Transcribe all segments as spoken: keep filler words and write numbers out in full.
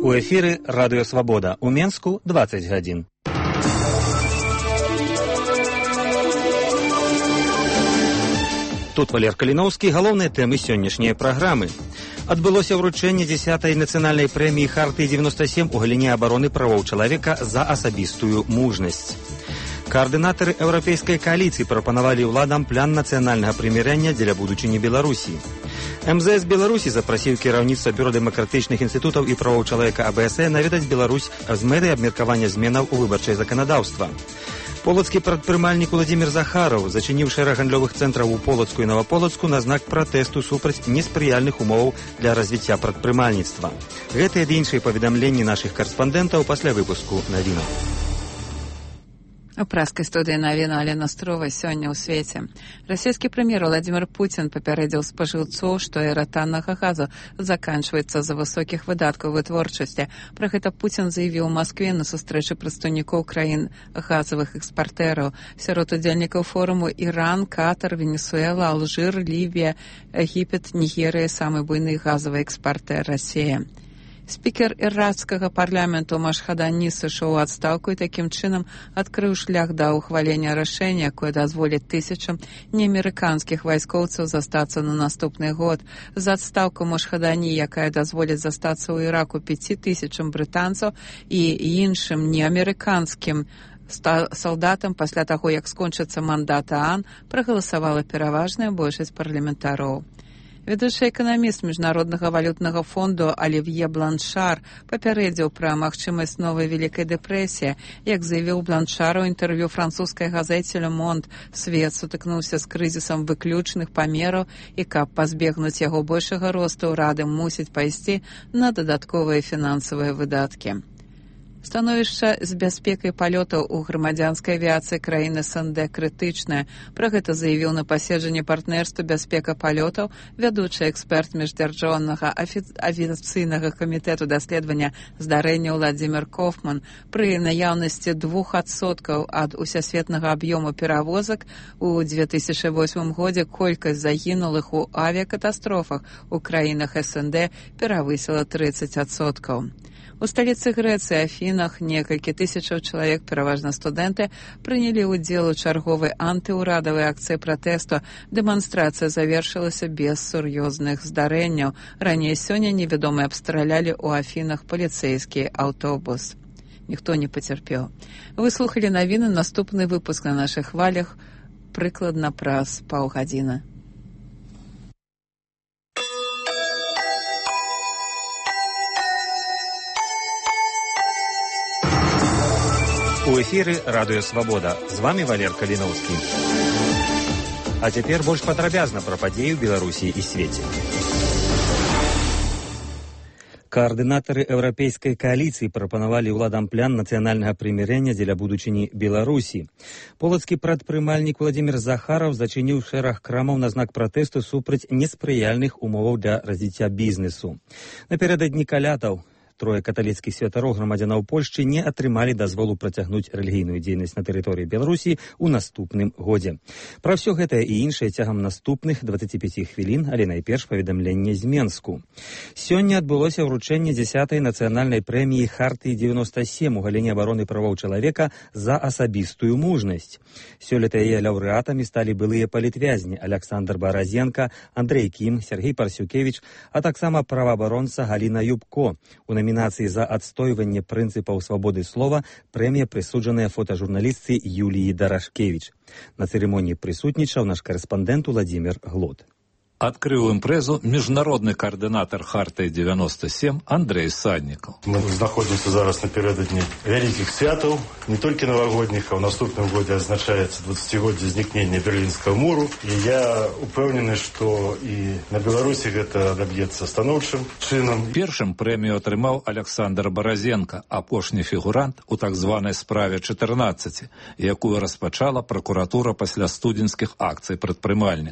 У эфіры Радыё Свабода. У Менску дваццаць гадзін. Тут Валер Каліноўскі, галоўныя тэмы сённяшняй праграмы. Адбылося ўручэнне дзесятай нацыянальнай прэміі Хартыі дзевяноста сем у галіне абароны правоў чалавека за асабістую мужнасць. Каардынатары еўрапейскай кааліцыі прапанавалі ўладам план нацыянальнага прымірэння дзеля будучыні Беларусі. эм зэ эс Беларусі запрасіў кіраўніцтва бюро дэмакратычных інстытутаў і правоў чалавека а бэ эс э наведаць Беларусь з мэтай абмеркавання зменаў у выбарчае заканадаўства. Полацкі прадпрымальнік Уладзімір Захараў зачыніў шэраг гандлёвых цэнтраў у Полацку і Новаполацку на знак пратэсту супраць неспрыяльных умоваў для развіцця прадпрымальніцтва. Гэтыя ды іншыя паведамленні нашых карэспандэнтаў пасля выпуску навінаў. У праскай студыі навіну Алена Строва сёння ў свеце. Расійскі прэм'ер Владзімір Пуцін папярэдзіў спажыўцоў, што эра таннага газу заканчваецца з-за высокіх выдаткаў вытворчасці. Пра гэта Пуцін заявіў у Маскве на сустрэчы прадстаўнікоў краін газавых экспартэраў. Сярод удзельнікаў форуму Іран, Катар, Венесуэла, Алжир, Лівія, Егіпет, Нігерыя, самы буйны газавы экспартэр Расія. Спікер іракскага парламенту Машхадані сышоў у адстаўку і такім чынам адкрыў шлях да ўхвалення рашэння, якое дазволіць тысячам неамерыканскіх вайскоўцаў застацца на наступны год. За адстаўку Машхадані, якая дазволіць застацца ў Іраку пяці тысячам брытанцаў і іншым неамерыканскім салдатам пасля таго, як скончыцца мандат ААН, прагаласавала пераважная большасць парламентароў. Ведучы эканаміст Міжнароднага валютнага фонду Алівье Бланшар папярэдзіў пра магчымасць новай вялікай дэпрэсіі. Як заявіў Бланшар у інтэрв'ю французскай газеце «Ле Монд», свет сутыкнуўся з крызісам выключных памераў і каб пазбегнуць яго большага росту, ўрады мусяць пайсці на дадатковыя фінансавыя выдаткі. Становішча з бяспекай палётаў у грамадзянскай авіяцыі краіны эс эн дэ крытычнае. Пра гэта заявіў на паседжанні партнерства бяспека палётаў вядучы эксперт міждзяржаўнага авіяцыйнага камітэту даследавання здарэння Владзімір Кофман. Пры наяўнасці двух адсоткаў ад усесветнага аб'ёму перавозак у дзве тысячы восьмым годзе колькасць загінулых у авіякатастрофах у краінах эс эн дэ перавысіла трыццаць адсоткаў. У сталіцы Грэцыі, Афінах, некалькі тысячаў чалавек, пераважна студэнты, прынялі ўдзел у чарговай антыўрадавай акцыі пратэсту. Дэманстрацыя завершылася без сур'ёзных здарэнняў. Раней сёння невядомыя абстралялі ў Афінах паліцэйскі аўтобус. Ніхто не пацярпеў. Вы слухалі навіны, наступны выпуск на нашых хвалях прыкладна праз паўгадзіны. У эфіры Радыё Свабода. З вами Валер Каліноўскі. А цяпер больш падрабязна пра падзеі ў Беларусі і свеце. Каардынатары еўрапейскай кааліцыі прапанавалі ўладам план нацыянальнага прымірэння дзеля будучыні Беларусі. Полацкі прадпрымальнік Уладзімір Захараў зачыніў шэраг крамаў на знак пратэсту супраць неспрыяльных умоваў для развіцця бізнесу. Напярэдадні калятаў трое каталіцкіх святароў грамадзянаў Польшчы не атрымалі дазволу працягнуць рэлігійную дзейнасць на тэрыторыі Беларусі ў наступным годзе. Пра ўсё гэта і іншае цягам наступных дваццаці пяці хвілін, але найперш паведамленне з Менску. Сёння адбылося ўручэнне дзесятай нацыянальнай прэміі Хартыі дзевяноста сем у галіне абароны правоў чалавека за асабістую мужнасць. Сёлета яе лаўрэатамі сталі былыя палітвязні Аляксандр Баразенка, Андрэй Кім, Сергей Парсюкевіч, а таксама праваабаронца Галіна Юбко. У номінацыі за адстойванне прынцыпаў свабоды слова прэмія прысуджаная фотажурналістцы Юліі Дарашкевіч. На цырымоніі прысутнічаў наш карэспандэнт Уладзімір Глот. Адкрыў імпрэзу міжнародны каардынатар Хартыі дзевяноста сем Андрэй Саднікаў. Мы знаходзімся зараз напярэдадні вялікіх святаў, не толькі навагодніх, а ў наступным годзе адзначаецца дваццацігоддзе знікнення Берлінскага муру. І я упэўнены, што і на Беларусі гэта адаб'ецца станоўчым чынам. Першым прэмію атрымаў Аляксандр Баразенка, апошні фігурант у так званай справе чатырнаццаці, якую распачала пракуратура пасля студзеньскіх акцый прадпрымальнікаў.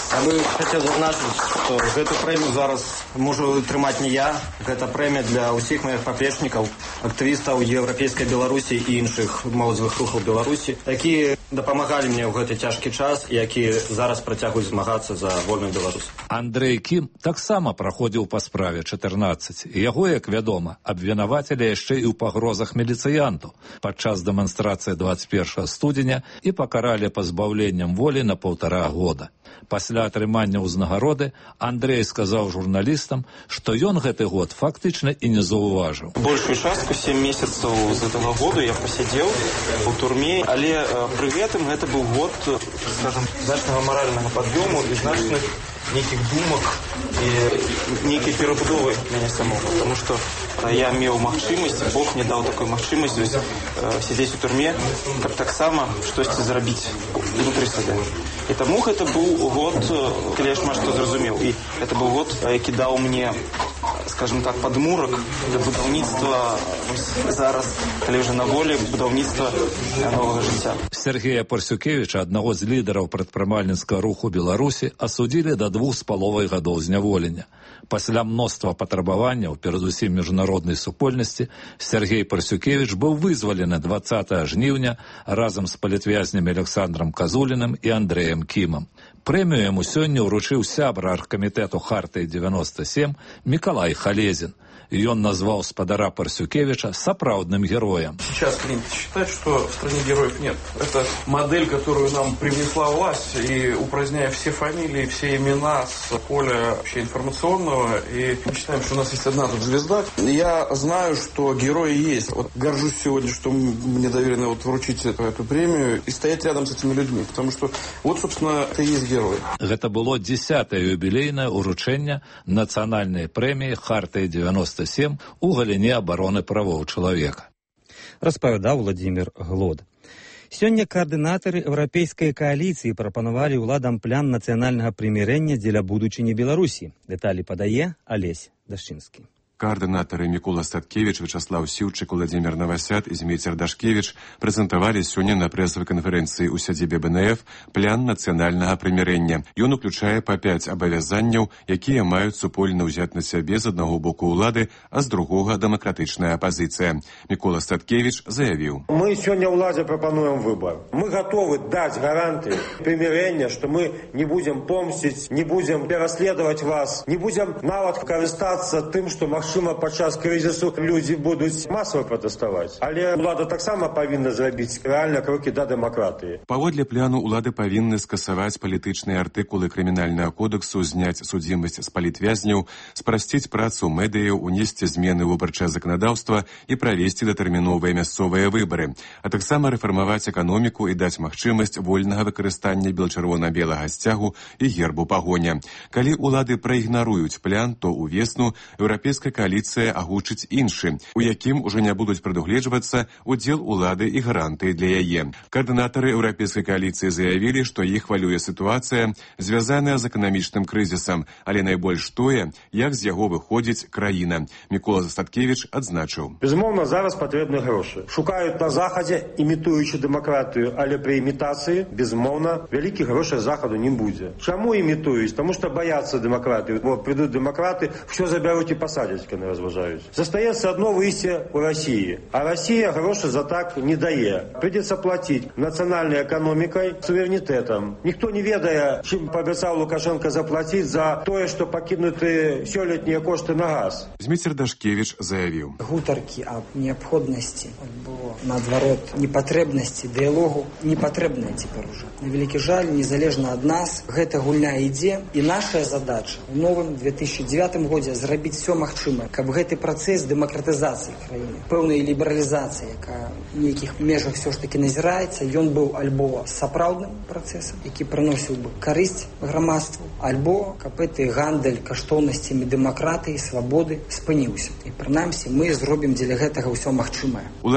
Я бы хотел зазначить, что эту премию зараз можу трымаць не я. Это премия для усіх моих поплечников, активистов Европейской Беларуси и інших молодых рухов Беларуси, які допомагали мне в этот тяжкий час и які зараз працягваюць змагацца за вольную Беларусь. Андрей Кім таксама праходзіў па справе чатырнаццаць. Яго, як вядома, абвінавацілі яшчэ і ў пагрозах міліцыянту падчас дэманстрацыі двадцать первого студзеня і пакаралі пазбаўленнем волі на паўтара года. Пасля атрымання ўзнагароды Андрей сказаў журналістам, што ён гэты год фактычна і не заўважыў. Большую частку, семь месяцаў з гэтага году я пасядзеў у турме, але пры гэтым гэта быў год, скажем, значнага маральнага пад'ёму і значных нейкіх думак і нейкай перабудовы мяне самого, потому что я меў магчымасць, Бог мне даў такую магчымасць сядзець у турме, каб таксама штосьці зрабіць внутры сябе. І таму гэта быў год, калі я шмат што зразумеў, і гэта быў год, які даў мне, скажем так, падмурак для будаўніцтва зараз, калі ўжо на волі, будаўніцтва новага жыцця. Сергея Парсюкевіча, аднаго з лідараў прадпрымальніцкага руху Беларусі, асудзілі да двух з паловай гадоў зняволення. Пасля мноства патрабаванняў, перадусім міжнароднай супольнасці, Сергей Парсюкевіч быў вызвалены двадцатага жніўня разам з палітвязнямі Александром Казуліным і Андреем Кімам. Прэмію яму сёння ўручыў сябра аргкамітэту Хартыі девяносто семь Миколай Халезин. И он назвал спадара Парсюкевича сапраўдным героем. Сейчас принято считать, что в стране героев нет. Это модель, которую нам привнесла власть, и упраздняя все фамилии, все имена с поля вообще информационного. И мы считаем, что у нас есть одна тут звезда. Я знаю, что герои есть. Вот горжусь сегодня, что мне доверено вот вручить эту, эту премию и стоять рядом с этими людьми. Потому что вот, собственно, это и есть герои. Это было десятое юбилейное уручэнне нацыянальнай прэміі Хартыі девяносто семь у галіне абароны правоў чалавека. Распавядаў Владимир Глод. Сёння координатары Европейской коалиции прапанавалі ўладам план нацыянальнага прымірэння дзеля будучыні Беларусі. Дэталі падае Алесь Дашчынскі. Координатары Микола Статкевич, Вячеслав Сіўчык, Владимир Новосят и Змейцер Дашкевич прэзентавалі сёння на прэсавай канферэнцыі ў сядзібе бэ эн эф план нацыянальнага прымірэння. Ён уключае па пяць абавязанняў, якія маюць супольна ўзяць на сябе з аднаго боку ўлады, а з другога дэмакратычная апазіцыя. Микола Статкевич заявіў: Мы сёння ўладзе прапануем выбор. Мы готовы даць гарантыі прымірэння, што мы не будем помсціць, не будем пераследаваць вас, не будем нават карыстацца тым, што магчыма падчас крызісу людзі будуць масава пратэставаць. Але ўлада таксама павінна зрабіць рэальна крокі да дэмакратыі. Паводле пляну ўлады павінны скасаваць палітычныя артыкулы крымінальнага кодексу, зняць судзімасць з палітвязняў, спрасціць працу медыяў, унесці змены ў выбарчае заканадаўства і правесці датэрміновыя мясцовыя выбары, а таксама рэфармаваць эканоміку і даць магчымасць вольнага выкарыстання бел-чырвона-белага сцягу і гербу пагоня. Калі ўлады праігнаруюць плян, то увесну еўрапейская коаліцыя агучыць іншы, у якім ужо не будуць прадугледжвацца удзел улады і гарантыі для яе. Координатары еўрапейскай коаліцыі заявілі, што іх хвалюе сітуацыя, звязаная з эканамічным крызісам, але найбольш тое, як з яго выходзіць краіна. Микола Статкевич адзначыў: Безумоўна, зараз патрэбны грошы. Шукаюць на захадзе, імітуючы дэмакратыю, але пры імітацыі, безумоўна, вялікіх грошай захаду не будзе. Чаму імітуюць? Таму што баяцца дэмакратыі. Бо прыйдуць дэмакраты, ўсё забяруць і пасадзяць, калі разважаюць. Застаецца адно выйсце ў Расіі. А Расія грошы за так не дае. Прыйдзецца плаціць нацыянальнай эканомікай, суверэнітэтам. Ніхто не ведае, чым паабяцаў Лукашенко заплаціць за тое, што пакінуты сёлетнія кошты на газ. Змейцер Дашкевич заявіў: Гутаркі аб неабходнасці альбо, наадварот, непатрэбнасці дыялогу не патрэбныя цяпер ужо. На вялікі жаль, незалежна ад нас, гэта гульня ідзе, і наша задача у новым две тысячи девятым годзе зрабіць все магчымае, каб гэты працэс дэмакратызацыі краіны, пэўнай лібералізацыі, якая ў нейкіх межах все ж таки назіраецца, ён быў альбо сапраўдным працэсам, які прыносіў бы карысць грамадству, альбо каб гэты гандаль каштоўнасцямі дэмакратыі, свабоды спыніўся. І прынамсі мы зробім дзеля гэтага ўсё магчымае. Владимир Новосят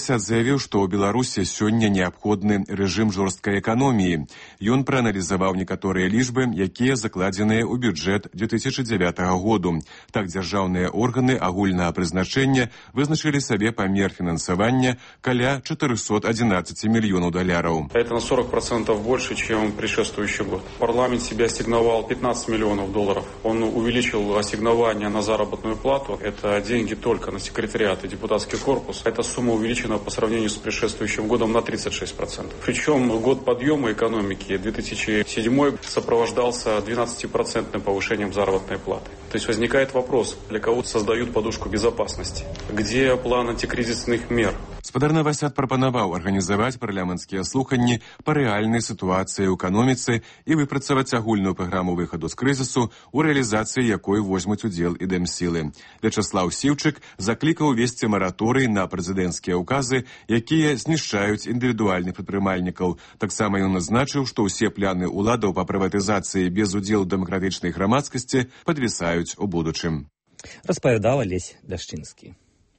Васят заявіў, што ў Беларусі сёння неабходны рэжым жорсткай эканоміі. Ён прааналізаваў некаторыя лічбы, якія закладзеныя ў бюджэт две тысячи девятого году. Так, дзяржаўныя органы агульнага прызначэння вызначылі сабе памер фінансавання каля четыреста одиннадцать миллионов долларов. Это на сорок процентов больше, чем предшествующий год. Парламент себе ассигновал пятнадцать миллионов долларов. Он увеличил ассигнование на заработную плату. Это деньги только на секретариат и депутатский корпус. Эта сумма увеличена по сравнению с предшествующим годом на тридцать шесть процентов. Причем год подъема экономики две тысячи седьмой сопровождался двенадцатипроцентным повышением заработной платы. То есть возникает вопрос, для кого создают подушку безопасности? Где план антикризисных мер? Спадарна Васят прапанаваў арганізаваць парламенцкія слуханні па рэальнай сітуацыі ў эканоміцы і выпрацаваць агульную праграму выхаду з крызісу, у рэалізацыі якой возьмуць удзел і дэмсілы. Вячаслаў Сіўчык заклікаў увесці мараторый на прэзідэнцкія ўказы, якія знішчаюць індывідуальных прадпрымальнікаў. Таксама ён назначыў, што ўсе пляны ўладаў па прыватызацыі без удзелу дэмакратычнай грамадскасці падвісаюць у будучым. Распавядаў Алесь Дашчынскі.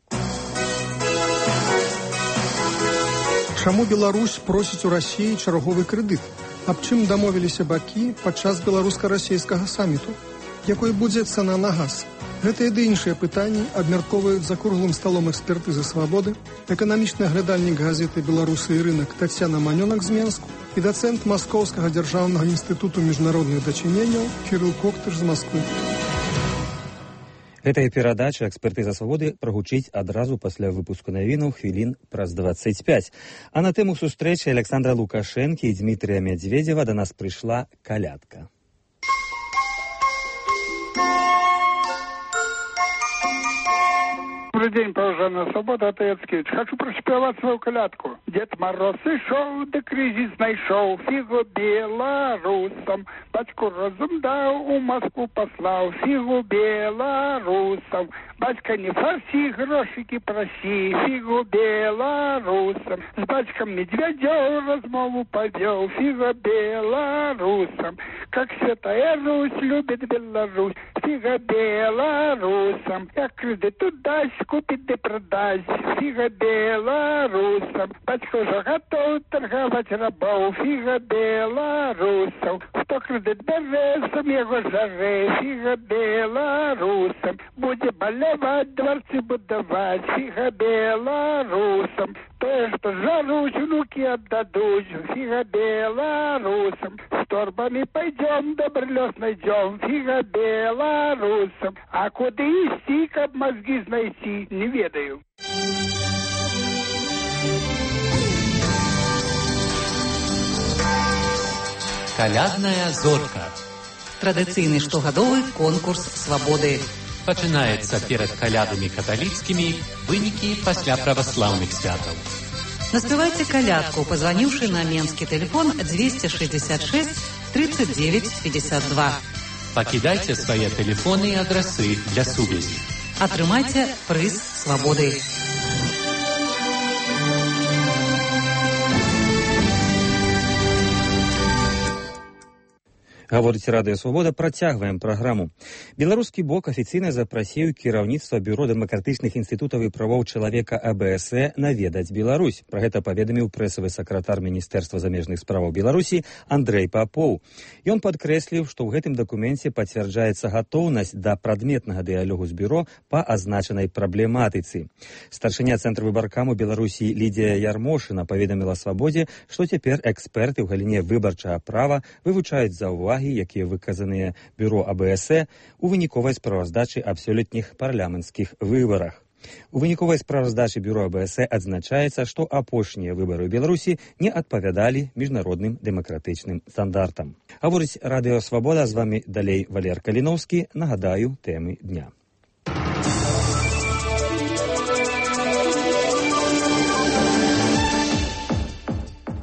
Чаму Беларусь просіць у Расіі чарговы крэдыт? Аб чым дамовіліся бакі падчас беларуска-расійскага саміту? Якой будзе цана на газ? Гэтыя ды іншыя пытанні абмяркоўваюць за круглым сталом экспертызы «Свабоды», эканамічны аглядальнік газеты «Беларусы і рынок» Тацяна Манёнак з Менску і дацэнт Маскоўскага дзяржаўнага інстытуту міжнародных дачыненняў Кірыл Коктыш з Масквы. Гэтая перадача «Экспертыза Свабоды» прагучыць адразу пасля выпуску навінаў хвілін праз дваццаць пяць. А на тэму сустрэчы Александра Лукашэнкі і Дмітрия Медведева до нас прыйшла калядка. Добрый день, пожалуйста, Свобода, это Яцкевич. Хочу проспевать свою колядку. Дед Мороз и шел, да кризис найшел, фигу белорусам. Батьку разум дал, у Москву послал, фигу белорусам. Батька не фарси, грошики проси, фигу белорусам. С батьком Медведев размову повел, фига белорусам. Как Святая Русь любит Беларусь, фига белорусам. Как кредиту дасть, купить да продать, фига белорусам. Батько уже готов торговать рабов, фига белорусам. Кто кредит берет, сам его жаре, фига белорусам. Будет болевать, дворцы будовать, фига белорусам. То, что жарусь, внуки отдадут, фига белорусам. С торбами пойдем, добролёс найдем, фига белорусам. А куда идти, как мозги знайти, не ведаю. Калядная зорка. Традыцыйны штогадовы конкурс свабоды. Пачынаецца перад калядамі каталіцкімі, вынікі пасля праваслаўных святаў. Наспявайце калядку, пазваніўшы на менскі тэлефон двести шестьдесят шесть тридцать девять пятьдесят два. Пакідайце свае тэлефоны і адрасы для сувязі. Атрымайце прыз свабоды. Гаворыць Радыё Свабода, працягваем праграму. Беларускі бок афіцыйна запрасіў кіраўніцтва Бюро дэмакратычных інстытутаў і правоў чалавека А Бэ Эс Э наведаць Беларусь. Пра гэта паведаміў прэсавы сакратар Міністэрства замежных справаў Беларусі Андрэй Папоў. Ён падкрэсліў, што ў гэтым дакуменце пацвярджаецца гатоўнасць да прадметнага дыялогу з бюро па азначанай праблематыцы. Старшыня Цэнтра выбаркаму Беларусі Лідія Ярмошына паведаміла Свабодзе, што цяпер эксперты ў галіне выбарчага права вывучаюць заўвагі, якія выказаныя бюро А Бэ Эс Э у выніковай справаздачы аб сёлетніх парламенцкіх выбарах. У выніковай справаздачы бюро А Бэ Эс Э адзначаецца, што апошнія выбары ў Беларусі не адпавядалі міжнародным дэмакратычным стандартам. Гаворыць Радыё Свабода, з вамі далей Валер Каліноўскі. Нагадаю тэмы дня.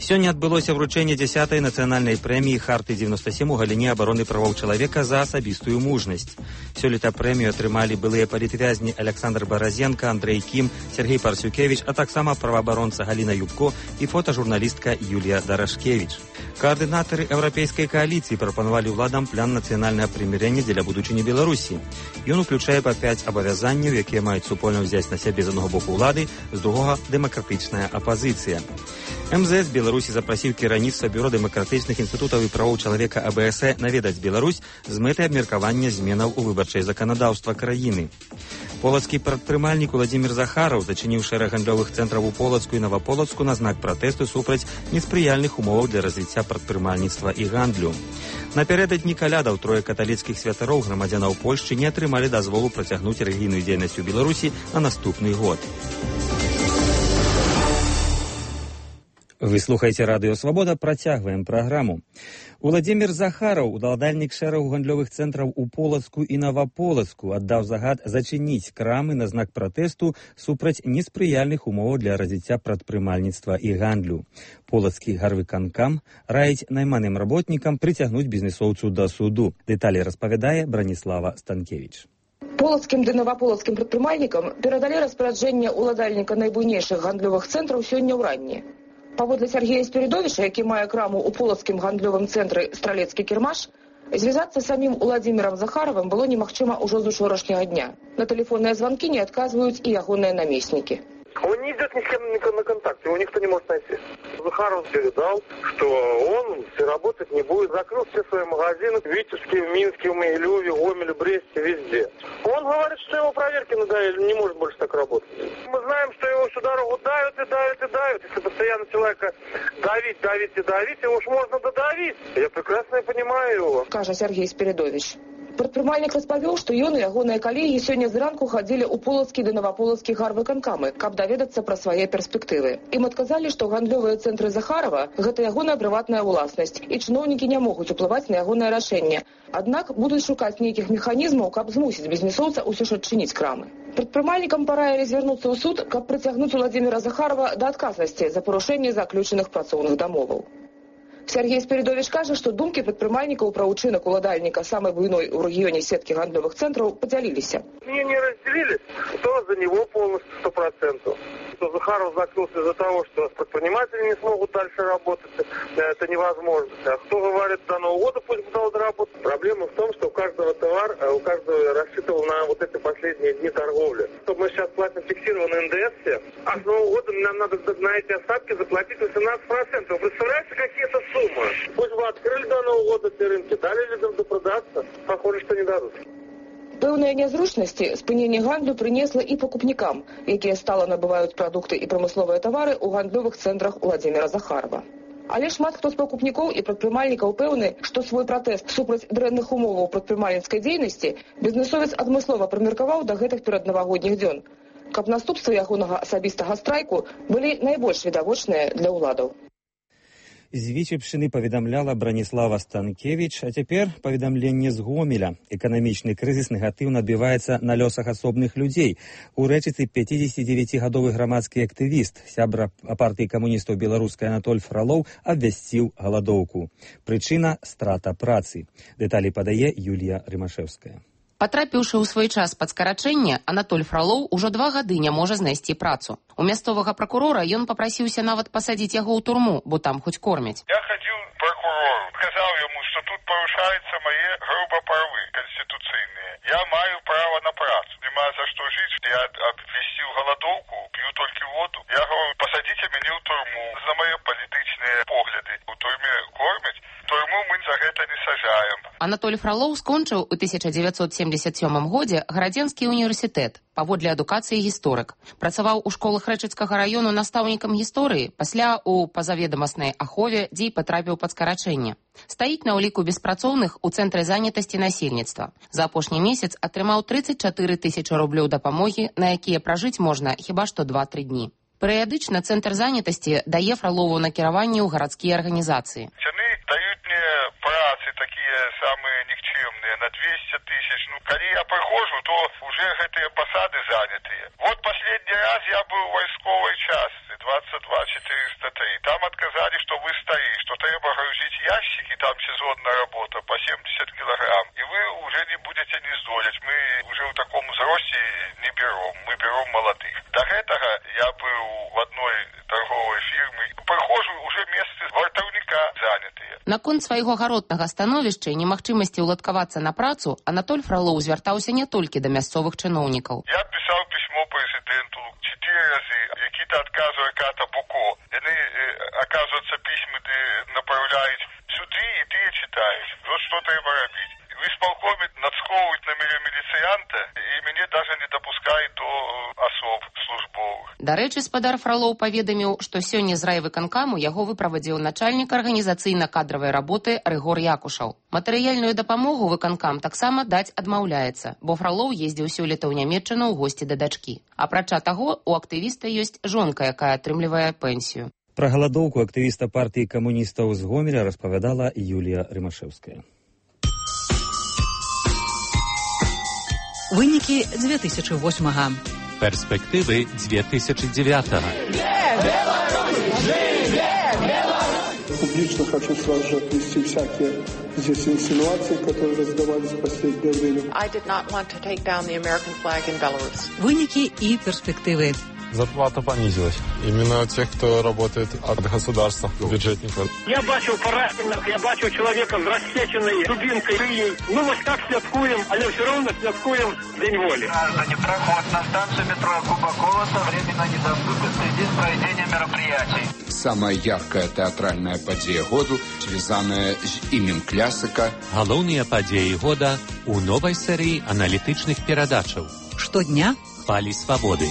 Сёння адбылося вручэнне дзясятай нацыянальнай прэміі Харты дзевяносто сем у галіне абароны правоў чалавека за асабістую мужнасць. Сёлета прэмію атрымалі былыя палітвязні Александр Баразенко, Андрей Кім, Сергей Парсюкевич, а таксама праваабаронца Галіна Юбко і фотажурналістка Юлія Дарашкевич. Координатары Европейской коалиции пропонували уладам план национального примирения для будучыні Беларусі. Ён уключае па пять абавязанняў, якія маюць супольна ўзяць на сябе з аднаго боку ўлады, з другога дэмакратычная апазіцыя. эм зэ эс Беларусі запрасіў кіраўніцтва бюро дэмакратычных інстытутаў і правоў чалавека а бэ эс э наведаць Беларусь з мэтай абмеркавання зменаў у выбарчае заканадаўства краіны. Полацкі прадпрымальнік Уладзімір Захараў зачыніў шэраг гандлёвых цэнтраў у Полацку і Наваполацку на знак пратэсту супраць неспрыяльных умоваў для развіцця прадпрымальніцтва і гандлю. Напярэдадні калядаў трое каталіцкіх святароў грамадзянаў Польшчы не атрымалі дазволу працягнуць рэлігійную дзейнасць у Беларусі на наступны год. Вы слухаеце радыё Свабода, працягваем праграму. Уладзімір Захараў, уладальнік шэрагу гандлёвых цэнтраў у Полацку і Наваполацку, аддаў загад зачыніць крамы на знак пратэсту супраць неспрыяльных умоваў для развіцця прадпрымальніцтва і гандлю. Полацкі гарвыканкам раіць найманым работнікам прыцягнуць бізнесоўцу да суду. Дэталі распавядае Браніслава Станкевіч. Полацкім ды наваполацкім прадпрымальнікам перадалі распараджэнне уладальніка найбуйнейшых гандлёвых цэнтраў сёння ўранні. Паводле Сергея Спірідовіча, які мае краму ў полацкім гандлёвым цэнтры «Стралецкі кірмаш», звязацца з самім Уладзімірам Захаравым было немагчыма ўжо з учорашняга дня. На тэлефонныя званкі не адказваюць і ягоныя намеснікі. Он не идет ни с кем на контакт, его никто не может найти. Захаров передал, что он работать не будет. Закрыл все свои магазины в Витебске, в Минске, в Могилеве, в Гомеле, Бресте, везде. Он говорит, что его проверки надоели, не может больше так работать. Мы знаем, что его всю дорогу давят и давят и давят. Если постоянно человека давить, давить и давить, его уж можно додавить. Я прекрасно понимаю его. Кажа Сергей Спиридович. Прадпрымальнік распавёў, што ён і ягоныя калегі сёння зранку хадзілі ў полацкі ды наваполацкі гарвыканкамы, каб даведацца пра свае перспектывы. Ім адказалі, што гандлёвыя цэнтры Захарова – гэта ягоная прыватная ўласнасць, і чыноўнікі не могуць уплываць на ягонае рашэнне. Аднак будуць шукаць нейкіх механізмаў, каб змусіць бізнесоўца ўсё ж адчыніць крамы. Прадпрымальнікам параілі звярнуцца ў суд, каб прыцягнуць Уладзіміра Захарова да адказнасці за парушэнне заключаных працоўных дамоваў. Сергей Спиридович кажа, што думкі прадпрымальнікаў пра ўчынак уладальніка самай буйной у рэгіёне сеткі гандлёвых цэнтраў падзяліліся. Мне не разделились, кто за него полностью сто процентов. Что Захаров закрылся из-за того, что предприниматели не смогут дальше работать, это невозможно. А кто говорит, до Нового года пусть будут работать. Проблема в том, что у каждого товар, у каждого рассчитывал на вот эти последние дни торговли. Что мы сейчас платим фиксированный эн дэ эс, а с Нового года нам надо на эти остатки заплатить восемнадцать процентов. Вы представляете, какие-то суммы? Пусть бы открыли до Нового года те рынки, дали людям допродаться, похоже, что не дадут. Пэўныя нязручнасці спыненне гандлю прынесла і пакупнікам, якія стала набываюць прадукты і прамысловыя тавары ў гандлёвых цэнтрах Уладзіміра Захарова. Але шмат хто з пакупнікоў і прадпрымальнікаў пэўны, што свой пратэст супраць дрэнных умоваў прадпрымальніцкай дзейнасці бізнесовец адмыслова прымеркаваў да гэтых пераднавагодніх дзён, каб наступствы ягонага асабістага страйку былі найбольш відавочныя для ўладаў. З Віцебшчыны паведамляла Браніслава Станкевіч, а цяпер паведамленне з Гомеля. Эканамічны крызіс негатыўна адбіваецца на лёсах асобных людзей. У Рэчыцы пяцідзесяцідзевяцігадовы грамадскі актывіст, сябра партыі камуністаў беларускай Анатоль Фролоў абвясціў галадоўку. Прычына – страта працы. Дэталі падае Юлія Рымашэўская. Патрапіўшы ў свой час пад скарачэнне, Анатоль Фролоў ужо два гады не можа знайсці працу. У мясцовага пракурора ён папрасіўся нават пасадзіць яго ў турму, бо там хоць кормяць. Я хадзіў к прокурору, сказаў яму, што тут парушаюцца мае груба правы конституцыйныя. Я маю права на працу, нема за што жыць. Я абвясціў галадоўку, п'ю толькі воду. Я говорю, пасадзіце мяне ў турму за мае палітычныя погляды. У турме кормяць, турму мы за гэта не сажаем. Анатоль Фролоў скончыў у тысяча дзевяцьсот семдзесят сёмым годзе Гарадзенскі універсітэт, паводле адукацыі гісторык. Працаваў у школах Рэчыцкага раёну настаўнікам гісторыі, пасля у пазаведамаснай ахове, дзе і патрапіў пад скарачэнне. Стаіць на ўліку беспрацоўных у цэнтры занятасці насельніцтва. За апошні месяц атрымаў трыццаць чатыры тысячы рублёў дапамогі, на якія пражыць можна хіба што два-тры дні. Перыядычна цэнтр занятасці дае Фролову накіраванне ў гарадскія арганізацыі. Яны даюць мне працы такія самыя нікчемныя. бедные, на двести тысяч. Ну, когда я прихожу, то уже эти посады занятые. Вот последний раз я был в войсковой части, двадцать два четыреста три. Там отказали, что вы стоите, что треба грузить ящики, там сезонная работа по семьдесят килограмм. И вы уже не будете не сдолить. Мы уже в таком взросте не берем, мы берем молодых. До этого я был в одной торговой фирме. Прихожу, уже место вартовника занятые. Наконт свайго гаротнага становішча і немагчымасці ўладкавацца на працу Анатоль Фролоў звяртаўся не толькі да мясцовых чыноўнікаў. Я писал письмо президенту четыре разы, какие-то отказы, какая-то буко. Они, оказывается, письма направляют сюда, и ты читаешь. Вот что треба робить. В исполкоме надсковывают на меня милицианта, и меня даже не допускают до особ службовых. Дарэчы, спадар Фролоў паведаміў, што сёння з райвыканкаму яго выправадзіў начальнік арганізацыйна-кадравай работы Рыгор Якушаў. Матэрыяльную дапамогу выканкам таксама даць адмаўляецца, бо Фролоў ездзіў сёлета ў Нямецчыну ў госці да дачкі. Апрача таго, у актывіста ёсць жонка, якая атрымлівае пенсію. Пра галадоўку актывіста партыі камуністаў з Гомеля распавядала Юлія Рымашэўская. Вынікі две тысячи восьмага. Перспективы две тысячи девятого. Публично хочу сразу же отвести всякие здесь инсинуации, которые раздавались в последнее время. Вынікі і перспективы. Зарплата понизилась. Именно тех, кто работает от государства, бюджетников. Я бачу пораженных, я бачу человека с рассеченной дубинкой шеей. Ну вот так святкуем, але все равно святкуем День воли. Граждане, проход на станцию метро Куба-Колоса временно недоступен в связи с проведением мероприятий. Самая яркая театральная подея году, связанная с именем классика. Галоўныя падзеі года у новай серыі аналітычных перадачаў. Штодня Хвалі свабоды.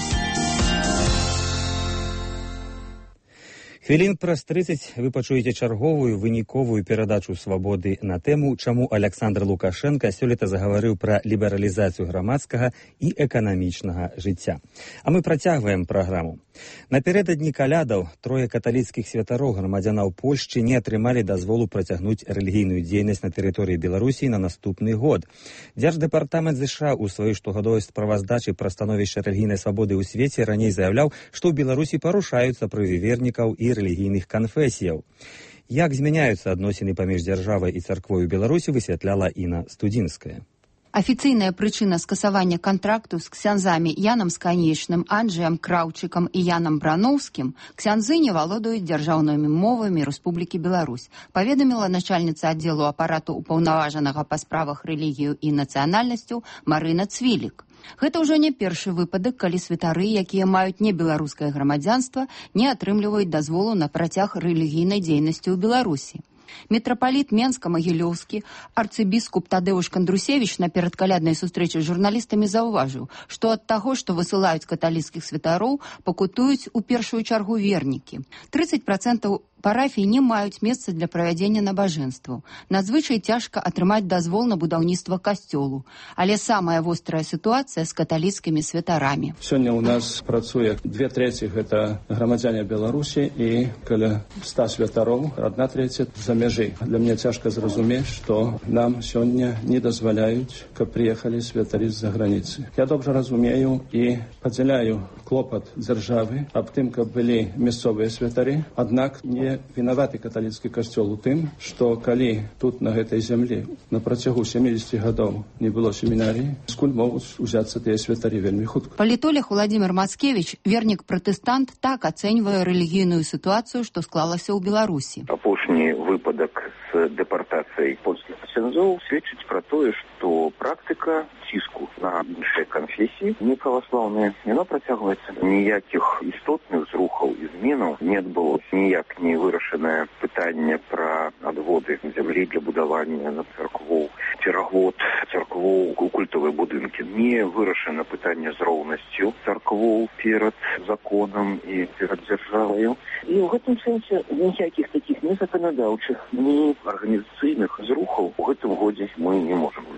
Хвілін праз трыццаць вы пачуеце чарговую выніковую перадачу «Свабоды» на тэму, чаму Аляксандр Лукашенка сёлета загаварыў пра лібералізацыю грамадскага і эканамічнага жыцця. А мы працягваем праграму. Напярэдадні калядаў трое каталіцкіх святароў грамадзянаў Польшчы не атрымалі дазволу працягнуць рэлігійную дзейнасць на тэрыторыі Беларусі на наступны год. Дзярждэпартамент ЗША ў сваёй штогадовай справаздачы пра становішча рэлігійнай свабоды ў свеце раней заяўляў, што ў Беларусі парушаюцца правы вернікаў і рэлігійных канфесіяў. Як змяняюцца адносіны паміж дзяржавай і царквой у Беларусі, высвятляла Інна Студзінская. Афіцыйная прычына скасавання кантракту з ксяндзамі Янам Сканечным, Анджэем Краўчыкам і Янам Брановскім ксяндзы не валодаюць дзяржаўнымі мовамі Рэспублікі Беларусь, паведаміла начальніца аддзелу апарату ўпаўнаважанага па справах рэлігію і нацыянальнасцю Марына Цвілік. Гэта ўжо не першы выпадак, калі святары, якія маюць небеларускае грамадзянства, не атрымліваюць дазволу на працяг рэлігійнай дзейнасці ў Беларусі. Мітрапаліт Менска-Магілёўскі, арцыбіскуп Тадэуш Кандрусевіч на перадкаляднай сустрэчы з журналістамі заўважыў, што ад таго, што высылаюць каталіцкіх святароў, пакутуюць у першую чаргу вернікі. трыццаць працэнтаў парафій не маюць месца для правядзення набажэнстваў. Надзвычай цяжка атрымаць дазвол на будаўніцтва касцёлу. Але самая вострая сітуацыя з каталіцкімі святарамі. Сёння ў нас працуе две трэці гэта грамадзяне Беларусі і каля ста святароў, адна трэця за мяжы. Для мяне цяжка зразумець, што нам сёння не дазваляюць, каб прыехалі святары з-за граніцы. Я добра разумею і падзяляю клопат дзяржавы аб тым, каб былі мясцовыя святары, аднак не вінаваты каталіцкі касцёл у тым, што калі тут на гэтай зямлі на працягу сямідзесяці гадоў не было семінарыі, скуль могуць узяцца тыя святары вельмі хутка. Палітолог Владимир Мацкевич, вернік-пратэстант, так ацэньвае рэлігійную сітуацыю, што склалася ў Беларусі. Апошні выпадак з дэпартацыяй польскіх ксяндзоў сведчыць пра тое, што практыка ціску на іншыя канфесіі не праваслаўныя, яна працягваецца. Ніякіх істотных зрухаў і зменаў не адбылося. Ніяк не вырашанае пытанне пра адводы зямлі для будавання на царквоў, пераход царквоў у культавыя будынкі. Не вырашана пытанне з роўнасцю царквоў перад законам і перад дзяржаваю. І ў гэтым сэнсе ніякіх такіх ні заканадаўчых, ні арганізацыйных зрухаў у гэтым годзе мы не можам вызначыць.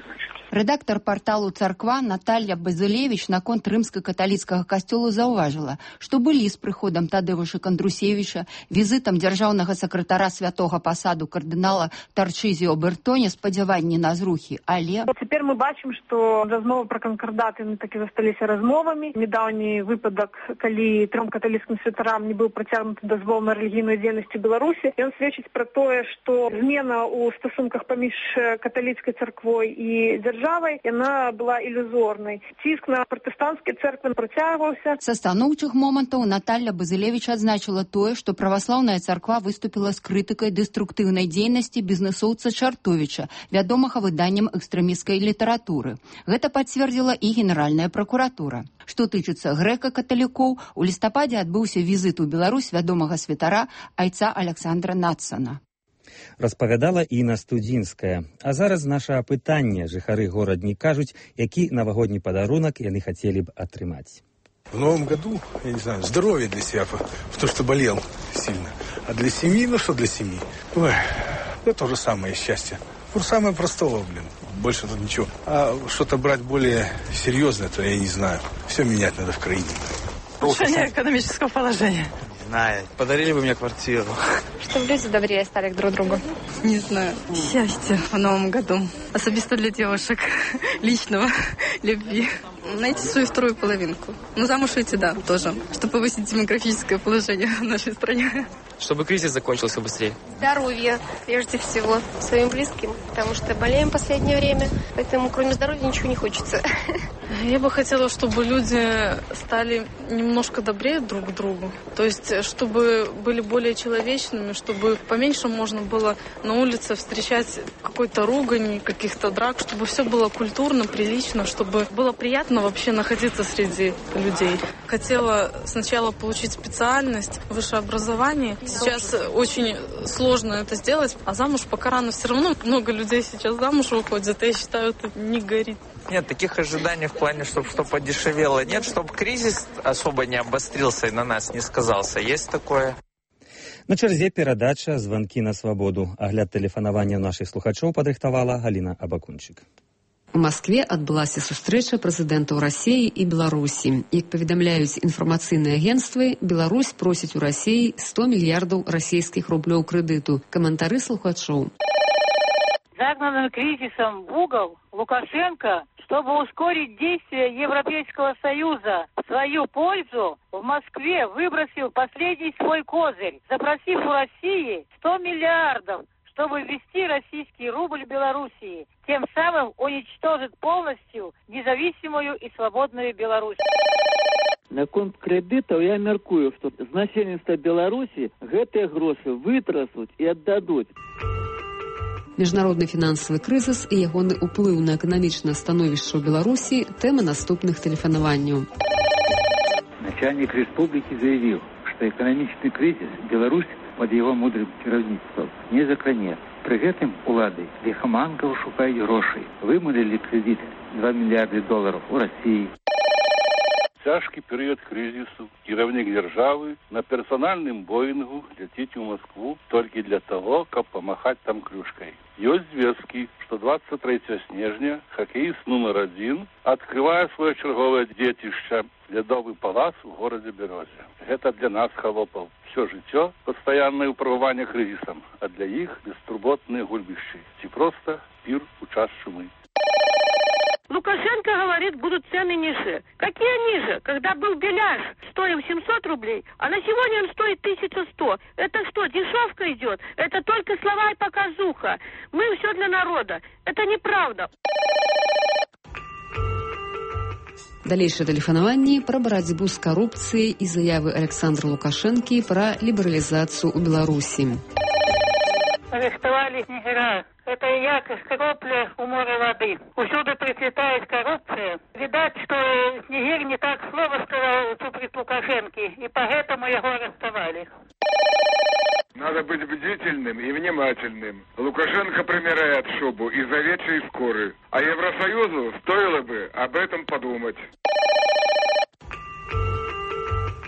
Рэдактар парталу «Царква» Наталья Базылевіч наконт рымска-каталіцкага касцёла заўважыла, што былі з прыходам Тадэвуша Кандрусевіча, візітам дзяржаўнага сакратара святога пасаду кардынала Тарчызіо Бертоне спадзяванні на зрухі, але... Цяпер мы бачым, што размовы пра канкардаты такі засталіся размовамі. Недаўні выпадак, калі тром каталіцкім святарам не быў працягнуты дазвол на рэлігійную дзейнасць у Беларусі, ён сведчыць пра тое, што змена ў стасунках паміж каталіцкай царквой і дзяржавай яна была ілюзорнай. Ціск на пратэстанцкія цэрквы працягваўся. Са станоўчых момантаў Наталья Базылевіч адзначила тое, што праваслаўная царква выступіла з крытыкай дэструктыўнай дзейнасці бізнесоўца Чартовіча, вядомага выданнем экстрэмісцкай літаратуры. Гэта пацвердзіла і Генеральная пракуратура. Што тычыцца грэка-каталікоў, у лістападзе адбыўся візіт у Беларусь вядомага святара айца Александра Надсона. Распавядала Інна Студзінская. А зараз наше апытанне. Жыхары горадні кажуць, які навагодні падарунак яны хацелі б атрымаць. В новом году, я не знаю, здоровье для себя, потому что болел сильно. А для семьи, ну что для семьи? Ой, это то же самое счастье. Ну, самое простого, блин. Больше тут ничего. А что-то брать более серьезное, то я не знаю. Все менять надо в краине. Улучшение экономического положения. Знаю. Подарили бы мне квартиру. Чтобы люди добрее стали друг к другу. Не знаю. Счастье в новом году. Особенно для девушек. Личного. Любви. Найти свою вторую половинку. Ну, замуж выйти, да, тоже. Чтобы повысить демографическое положение в нашей стране. Чтобы кризис закончился быстрее. Здоровье, прежде всего, своим близким. Потому что болеем в последнее время. Поэтому, кроме здоровья, ничего не хочется. Я бы хотела, чтобы люди стали немножко добрее друг к другу. То есть, чтобы были более человечными, чтобы поменьше можно было на улице встречать какой-то ругань, каких-то драк, чтобы все было культурно, прилично, чтобы было приятно вообще находиться среди людей. Хотела сначала получить специальность, высшее образование. Сейчас очень сложно это сделать, а замуж пока рано. Все равно много людей сейчас замуж выходят, и я считаю, это не горит. Нет, таких ожиданий в плане, чтобы что подешевело. Нет, чтобы кризис особо не обострился и на нас не сказался. Есть такое? На чарзе перадача «Званкі на свабоду». Агляд тэлефанавання нашых слухачоў падрыхтавала Галіна Абакунчык. У Маскве адбылася сустрэча прэзідэнтаў Расіі і Беларусі. Як паведамляюць інфармацыйныя агенцтвы, Беларусь просіць у Расіі сто мільярдаў расійскіх рублёў крэдыту. Каментары слухачоў. Загнанным кризисом в угол Лукашенко, чтобы ускорить действия Европейского Союза в свою пользу, в Москве выбросил последний свой козырь, запросив у России сто миллиардов, чтобы ввести российский рубль в Белоруссии, тем самым уничтожит полностью независимую и свободную Беларусь. Наконт крэдытаў я мяркую, што з насельніцтва Беларусі гэтыя грошы вытрасуць і аддадуць. Міжнародны фінансавы крызіс і ягоны ўплыў на эканамічнае становішча ў Беларусі – тэма наступных тэлефанаванняў. Начальник республики заявил, что экономический кризис Беларусь под его мудрым кіраўніцтвам не закране. При гэтым улады лихоманкаў шукаюць грошай. Вымалілі кредит два миллиарда долларов у России. Цяжкі перыяд крызісу кіраўнік дзяржавы на персанальным Боингу ляціць у Москву толькі для того, каб памахаць там клюшкай. Ёсць звесткі, што двадцать третьего снежня хакеіст нумар адзін адкрывае сваё чарговае дзецішча лядовы палац у горадзе Бярозе. Гэта для нас, холопаў, все жыццё пастаяннае ўпрабаванне крызісам, а для іх бестурботныя гульбішчы ці проста пір у час чумы. Лукашенко говорит, будут цены ниже. Какие ниже? Когда был беляш, стоил семьсот рублей, а на сегодня он стоит тысяча сто. Это что, дешевка идет? Это только слова и показуха. Мы все для народа. Это неправда. Далейшае тэлефанаванне пра барацьбу з карупцыяй і заявы Александра Лукашэнкі пра лібералізацыю ў Беларусі. Арестовали снегира. Это як капля у моря воды. Усюду процветает коррупция. Видать, что снегирь не так слово сказал супрет Лукашенки, и поэтому его арестовали. Надо быть бдительным и внимательным. Лукашенко примеряет шубу из овечьей шкуры. А Евросоюзу стоило бы об этом подумать.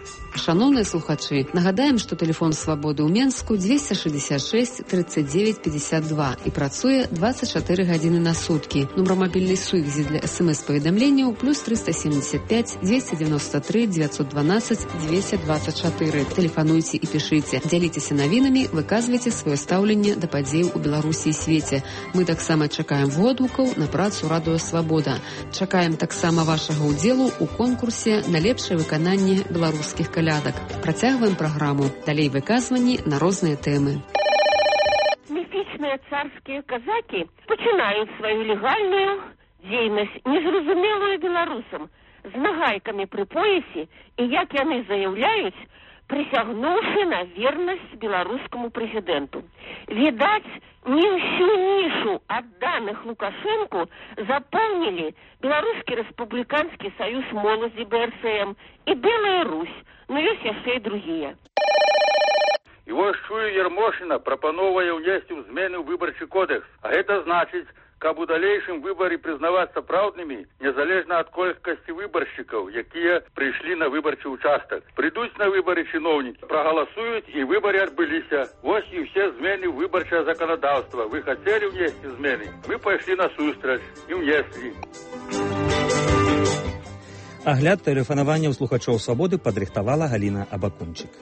Шановныя слухачы, нагадаем, што тэлефон свабоды ў Менску двести шестьдесят шесть тридцать девять пятьдесят два і працуе двадцать четыре гадзіны на суткі. Нумар мабільнай сувязі для смс-паведамленняў плюс триста семьдесят пять двести девяносто три девятьсот двенадцать двести двадцать четыре. Тэлефануйце і пішыце, дзяліцеся навінамі, выказвайце сваё стаўленне да падзеяў у Беларусі і свеце. Мы таксама чакаем водгукаў на працу радыё Свабода. Чакаем таксама вашага ўдзелу ў конкурсе на лепшае выкананне беларускіх калядак. Працягваем праграму. Далей выказванні на розныя тэмы. Міфічныя царскія казакі пачынаюць сваю легальную дзейнасць, незразумелую беларусам, з нагайкамі пры поясе і, як яны заяўляюць, прысягнуўшы на вернасць беларускаму прэзідэнту. Відаць, не ўсю нішу адданых Лукашэнку запоўнілі Беларускі рэспубліканскі саюз моладзі Бэ Эр Эс Эм і Белая Русь, ну ёсць яшчэ і другія. І вось чую, Ярмошына прапановвае ўнесці ў змены ў выбарчы кодекс. А гэта значыць, каб у далейшым выбары прызнаваць сапраўднымі, незалежна ад колькасці выбаршчыкаў, якія прыйшлі на выбарчы ўчастак. Прыйдуць на выбары чыноўнікі, прагаласуюць і выбары адбыліся. Вось і ўсе змены ў выбарчае заканадаўства. Вы хацелі ўнесці змены? Мы пайшлі насустрач і ўнеслі. Агляд тэлефанавання ў слухачоў Свабоды падрыхтавала Галіна Абакунчык.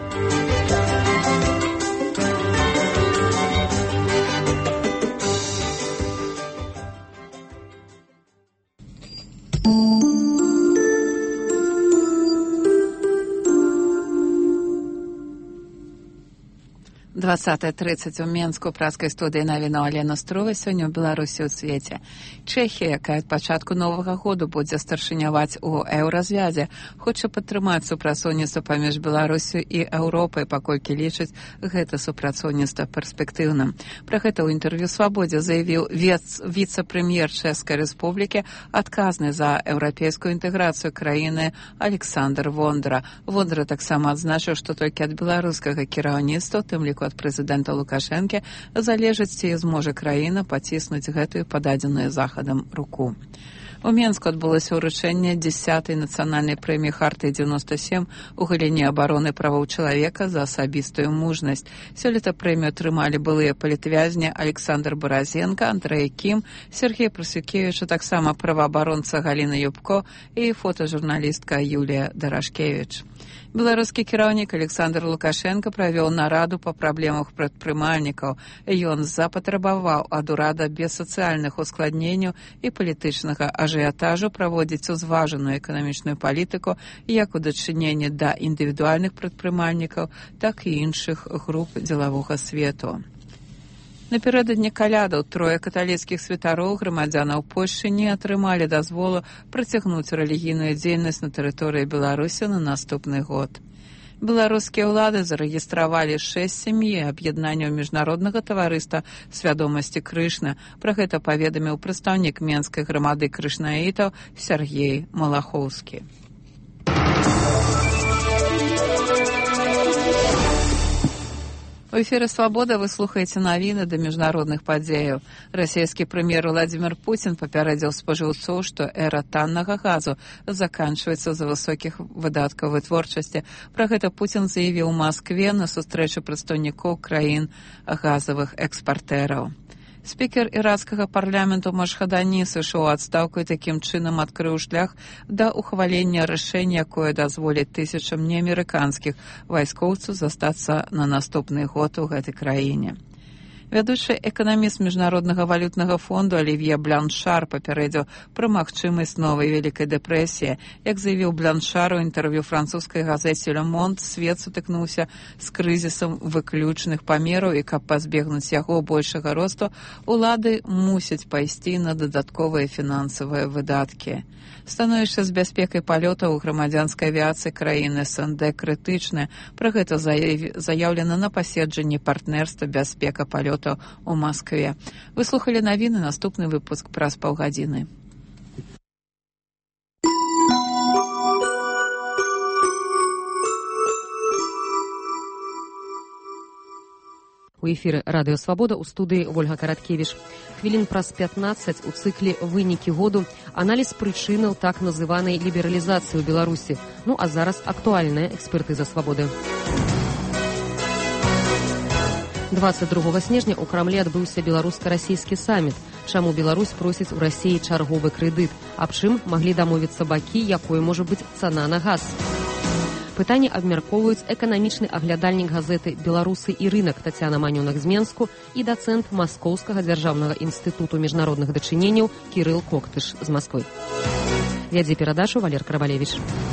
двадцатая тридцать у Менску, праскай студыі навіна Алена Строва. Сёння ў Беларусі ў свеце. Чэхія, якая ад пачатку новага году будзе старшыняваць у еўразвязе, хоча падтрымаць супрацоўніцтва паміж Беларусю і Еўропай, паколькі лічыць гэта супрацоўніцтва перспектыўным. Пра гэта ў інтэрв'ю Свабодзе заявіў віцэ-прэм'ер Чэшскай рэспублікі, адказны за еўрапейскую інтэграцыю краіны Александр Вондра. Вондра таксама адзначыў, што толькі ад беларускага кіраўніцтва, тым ліку ад прэзідэнта Лукашэнкі, залежыць, ці зможа краіна паціснуць гэтую пададзеную захадам руку. У Менску адбылося ўручэнне дзесятай нацыянальнай прэміі Хартыі дзевяносто сем у галіне абароны правоў чалавека за асабістую мужнасць. Сёлета прэмію атрымалі былыя палітвязні Александр Баразенка, Андрэй Кім, Сергей Прасюкевіч, а таксама праваабаронца Галіна Юбко і фотажурналістка Юлія Дарашкевіч. Беларускі кіраўнік Александр Лукашенко правёў нараду па праблемах прадпрымальнікаў. Ён запатрабаваў ад урада без сацыяльных ускладненняў і палітычнага ажыятажу праводзіць узважаную эканамічную палітыку як у дачыненні да індывідуальных прадпрымальнікаў, так і іншых груп дзелавога свету. Напярэдадні калядаў трое каталіцкіх святароў грамадзянаў Польшчы не атрымалі дазволу працягнуць рэлігійную дзейнасць на тэрыторыі Беларусі на наступны год. Беларускія ўлады зарэгістравалі шэсць сям'і аб'яднанняў міжнароднага таварыства свядомасці Крышны. Пра гэта паведаміў прадстаўнік менскай грамады крышнаітаў Сергей Малахоўскі. У эфіры «Свабода» вы слухаеце навіны да міжнародных падзеяў. Расійскі прэм'ер Владзімір Пуцін папярэдзіў спажыўцоў, што эра таннага газу заканчваецца з-за высокіх выдаткаў вытворчасці. Пра гэта Пуцін заявіў у Маскве на сустрэчы прадстаўнікоў краін газавых экспартэраў. Спікер іракскага парламенту Машхадані сышоў у адстаўку і такім чынам адкрыў шлях да ухвалення рашэння, якое дазволіць тысячам неамерыканскіх вайскоўцаў застацца на наступны год у гэтай краіне. Вядучы эканаміст Міжнароднага валютнага фонду Алівье Бланшар папярэдзіў пра магчымасць новай вялікай дэпрэсіі. Як заявіў Бланшар у інтэрв'ю французскай газеце «Ле Монд», свет сутыкнуўся з крызісам выключных памераў і каб пазбегнуць яго большага росту, улады мусяць пайсці на дадатковыя фінансавыя выдаткі. Становішча з бяспекай палётаў у грамадзянскай авіяцыі краіны эс эн дэ крытычнае. Пра гэта заяўлена на паседжанні партнерства бяспека палётаў у Маскве. Вы слухалі навіны, наступны выпуск праз паўгадзіны. У эфіры радыё Свабода, у студыі Вольга Караткевіч. Хвілін праз пятнаццаць у цыкле «Вынікі году» аналіз прычынаў так называнай лібералізацыі ў Беларусі. Ну а зараз актуальная экспертыза Свабоды. двадцать другога снежня ў Крамле адбыўся беларуска-расійскі саміт. Чаму Беларусь просіць у Расіі чарговы крэдыт? Аб чым маглі дамовіцца бакі, якой можа быць цана на газ? Пытанне абмяркоўваюць эканамічны аглядальнік газеты «Беларусы і рынак» Тацяна Манёнак з Менску і дацэнт Маскоўскага дзяржаўнага інстытуту міжнародных дачыненняў Кірыл Коктыш з Масквы. Вядзе перадачу Валер Карабалевіч.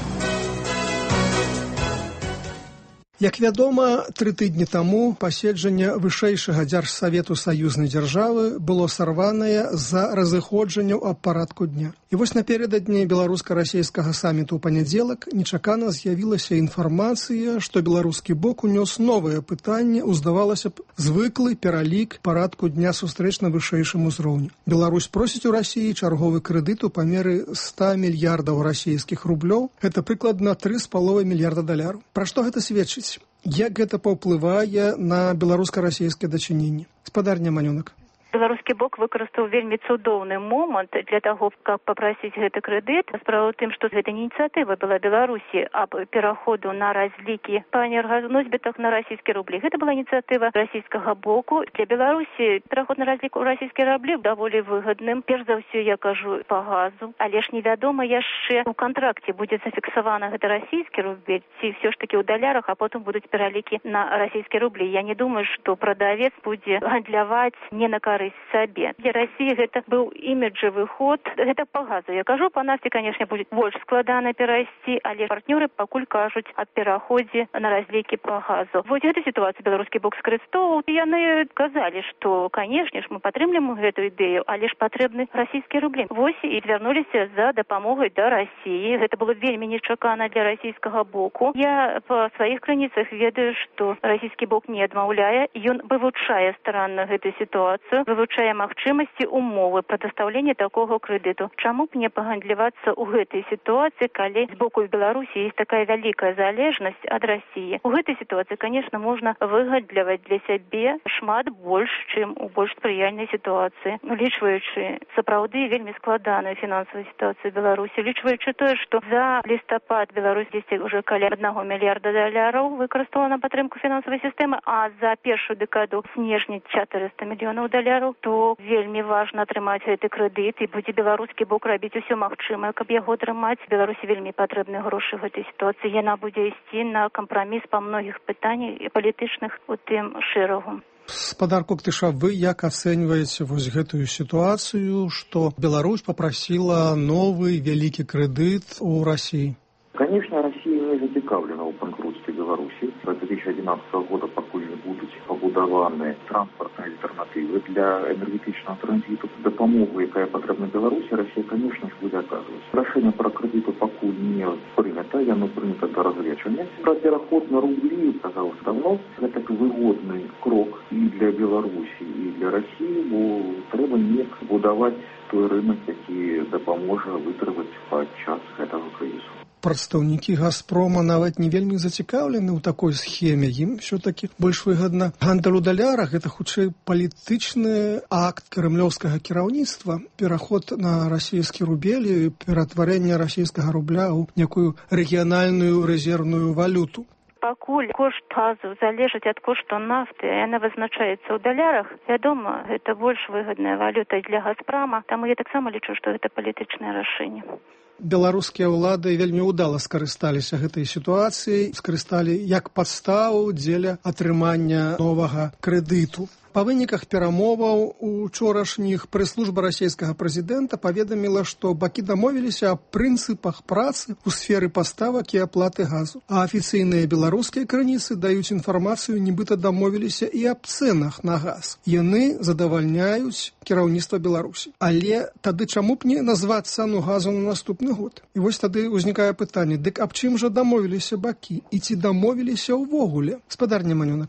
Як вядома, тры тыдні таму паседжанне вышэйшага дзяржсавету саюзнай дзяржавы было сарванае з-за разыходжанняў аб парадку дня. І вось напярэдадні беларуска-расійскага саміту ў панядзелак нечакана з'явілася інфармацыя, што беларускі бок унёс новае пытанне ў, здавалася б, звыклы пералік парадку дня сустрэч на вышэйшым узроўні. Беларусь просіць у Расіі чарговы крэдыт у памеры ста мільярдаў расійскіх рублёў. Гэта прыкладна тры з паловай мільярда даляраў. Пра што гэта сведчыць? Як гэта паўплывае на беларуска-расійскія дачыненні? Спадарня Манёнак. Беларускі бок выкарыстаў вельмі цудоўны момант для таго, каб папрасіць гэты крэдыт. Справа ў тым, што гэта не ініцыятыва была Беларусі аб пераходу на разлікі па энерганосьбітах на расійскія рублі. Гэта была ініцыятыва расійскага боку. Для Беларусі пераход на разлік у расійскія рублі даволі выгадным. Перш за ўсё, я кажу, па газу. Але ж невядома яшчэ у кантракце будзе зафіксавана гэта расійскі рубель, ці ўсё ж такі ў далярах, а потым будуць пералікі на расійскія рублі. Я не думаю, што прадавец будзе гандляваць не на карысць сабе. Для Расіі гэта быў іміджавы ход. Гэта па газу. Я кажу, па нафце, канешне, будзе больш складана перайсці, але партнёры пакуль кажуць аб пераходзе на разлікі па газу. Вось гэту сітуацыю беларускі бок скарыстоваў. Яны казалі, што, канешне ж, мы падтрымліваем гэту ідэю, але ж патрэбны расійскія рублі. Вось і звярнуліся за дапамогай да Расіі. Гэта было вельмі нечакана для расійскага боку. Я па сваіх крыніцах ведаю, што расійскі бок не адмаўляе. Ён вывучае старанна гэту сітуацыю, вывучае магчымасці умовы прадастаўлення такога крэдыту. Чаму б не пагандлівацца ў гэтай сітуацыі, калі з боку Беларусі ёсць такая вялікая залежнасць ад Расіі? У гэтай сітуацыі, канешне, можна выгандліваць для сябе шмат больш, чым у больш спрыяльнай сітуацыі. Улічваючы сапраўды вельмі складаную фінансавую сітуацыю Беларусі, улічваючы тое, што за лістапад Беларусь дзесьці ўжо каля аднаго мільярда даляраў выкарыстала на падтрымку фінансавай сістэмы, а за першую дэкаду снежня чатырыста мільёнаў даляраў, то вельмі важна атрымаць гэты крэдыт, і будзе беларускі бок рабіць усё магчымае, каб яго атрымаць. Беларусі вельмі патрэбны грошы ў гэтай сітуацыі. Яна будзе ісці на кампраміс па многіх пытаннях і палітычных у тым шэрагу. Спадар Коктыша, вы як ацэньваеце вось гэтую сітуацыю, што Беларусь папрасіла новы вялікі крэдыт у Расіі? Конечно, Россия не зацікавлена ў банкротстве Беларуси. С две тысячи одиннадцатого года пакуль не будуць пабудаваны транспартныя альтэрнатывы для энергетычнага транзіту. Дапамогу, якая патрэбна Беларусі, Россия, конечно, будзе аказваць. Рашэнне пра крэдыту пакуль не прынята, яно прынята да разгледжання. Пра пераход на рублі, казалось давно, гэта выгодны крок і для Беларусі, і для России, бо трэба неяк будаваць той рынок, які дапаможа вытрываць падчас гэтага крызісу. Прадстаўнікі «Газпрома» нават не вельмі зацікаўлены ў такой схеме. Ім ўсё-такі больш выгадна гандаль у далярах. Гэта хутчэй палітычны акт кремлёўскага кіраўніцтва, пераход на расійскі рубель і ператварэнне расійскага рубля ў некую рэгіянальную рэзервную валюту. Пакуль кошт газу залежыць ад кошту нафты, яна вызначаецца ў далярах, вядома, гэта больш выгадная валюта для «Газпрома», таму я таксама лічу, што гэта палітычнае рашэнне. Беларускія ўлады вельмі ўдала скарысталіся гэтай сітуацыяй, скарысталі як падставу дзеля атрымання новага крэдыту. Па выніках перамоваў учорашніх прэс-служба расійскага прэзідэнта паведаміла, што бакі дамовіліся аб прынцыпах працы ў сферы паставак і аплаты газу. А афіцыйныя беларускія крыніцы даюць інфармацыю, нібыта дамовіліся і аб цэнах на газ. Яны задавальняюць кіраўніцтва Беларусі. Але тады чаму б не назваць цану газу на наступны год? І вось тады ўзнікае пытанне, дык аб чым жа дамовіліся бакі? І ці дамовіліся ўвогуле? Спадарня Манёнак.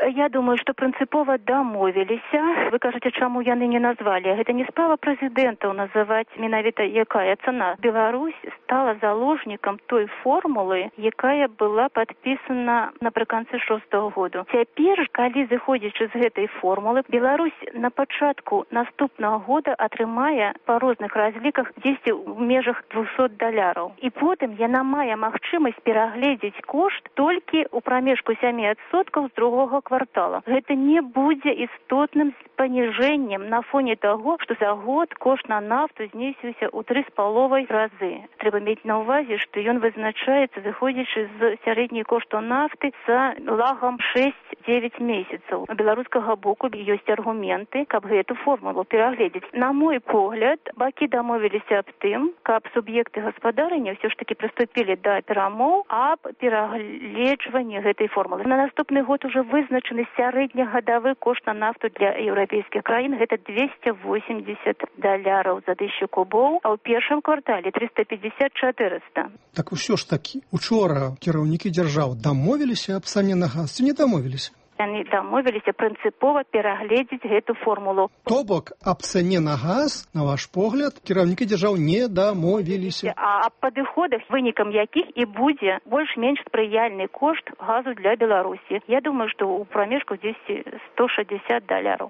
Я думаю, што прынцыпова дамовіліся. Вы кажаце, чаму яны не назвалі? Гэта не справа прэзідэнтаў называць менавіта якая цана. Беларусь стала заложнікам той формулы, якая была падпісана напрыканцы шостага году. Цяпер, калі зыходзячы з гэтай формулы, Беларусь на пачатку наступнага года атрымае па розных разліках дзесьці ў межах двухсот даляраў. І потым яна мае магчымасць перагледзець кошт толькі ў прамежку сямі адсоткаў з другога квартала. Гэта не будзе істотным паніжэннем на фоне таго, што за год кошт на нафту знесіўся ў тры з паловай разы. Трэба мець на ўвазе, што ён вызначаецца, выходзячы з сярэдняй кошту нафты за лагам шэсць-дзевяць месяцаў. У беларускага боку ёсць аргументы, каб гэту формулу перагледзець. На мой погляд, бакі дамовіліся аб тым, каб суб'екты гаспадарання ўсё ж такі прыступілі да перамоў аб перагледжванні гэтай формулы. На наступны год уже вызначаны сярэднегадавы кошт на нафту для еўрапейскіх краін. Гэта двести восемьдесят даляраў за тысячу кубоў, а ў першым квартале триста пятьдесят - четыреста. Так усё ж такі, учора кіраўнікі дзяржаў дамовіліся аб цане на газ, ці не дамовіліся? Яны дамовіліся прынцыпова перагледзець гэту формулу. То бок, аб цане на газ, на ваш погляд, кіраўнікі дзяржаў не дамовіліся. А аб падыходах, вынікам якіх і будзе больш-менш спрыяльны кошт газу для Беларусі. Я думаю, што ў прамежку дзесьці сто шестьдесят даляраў.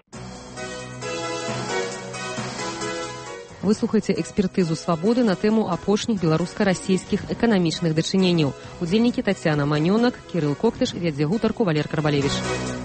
Выслухайце экспертызу «Свабоды» на тэму апошніх беларуска-расійскіх эканамічных дачыненняў. Удзельнікі Тацяна Манёнак, Кірыл Коктыш, вядзе гутарку Валер Карбалевіч.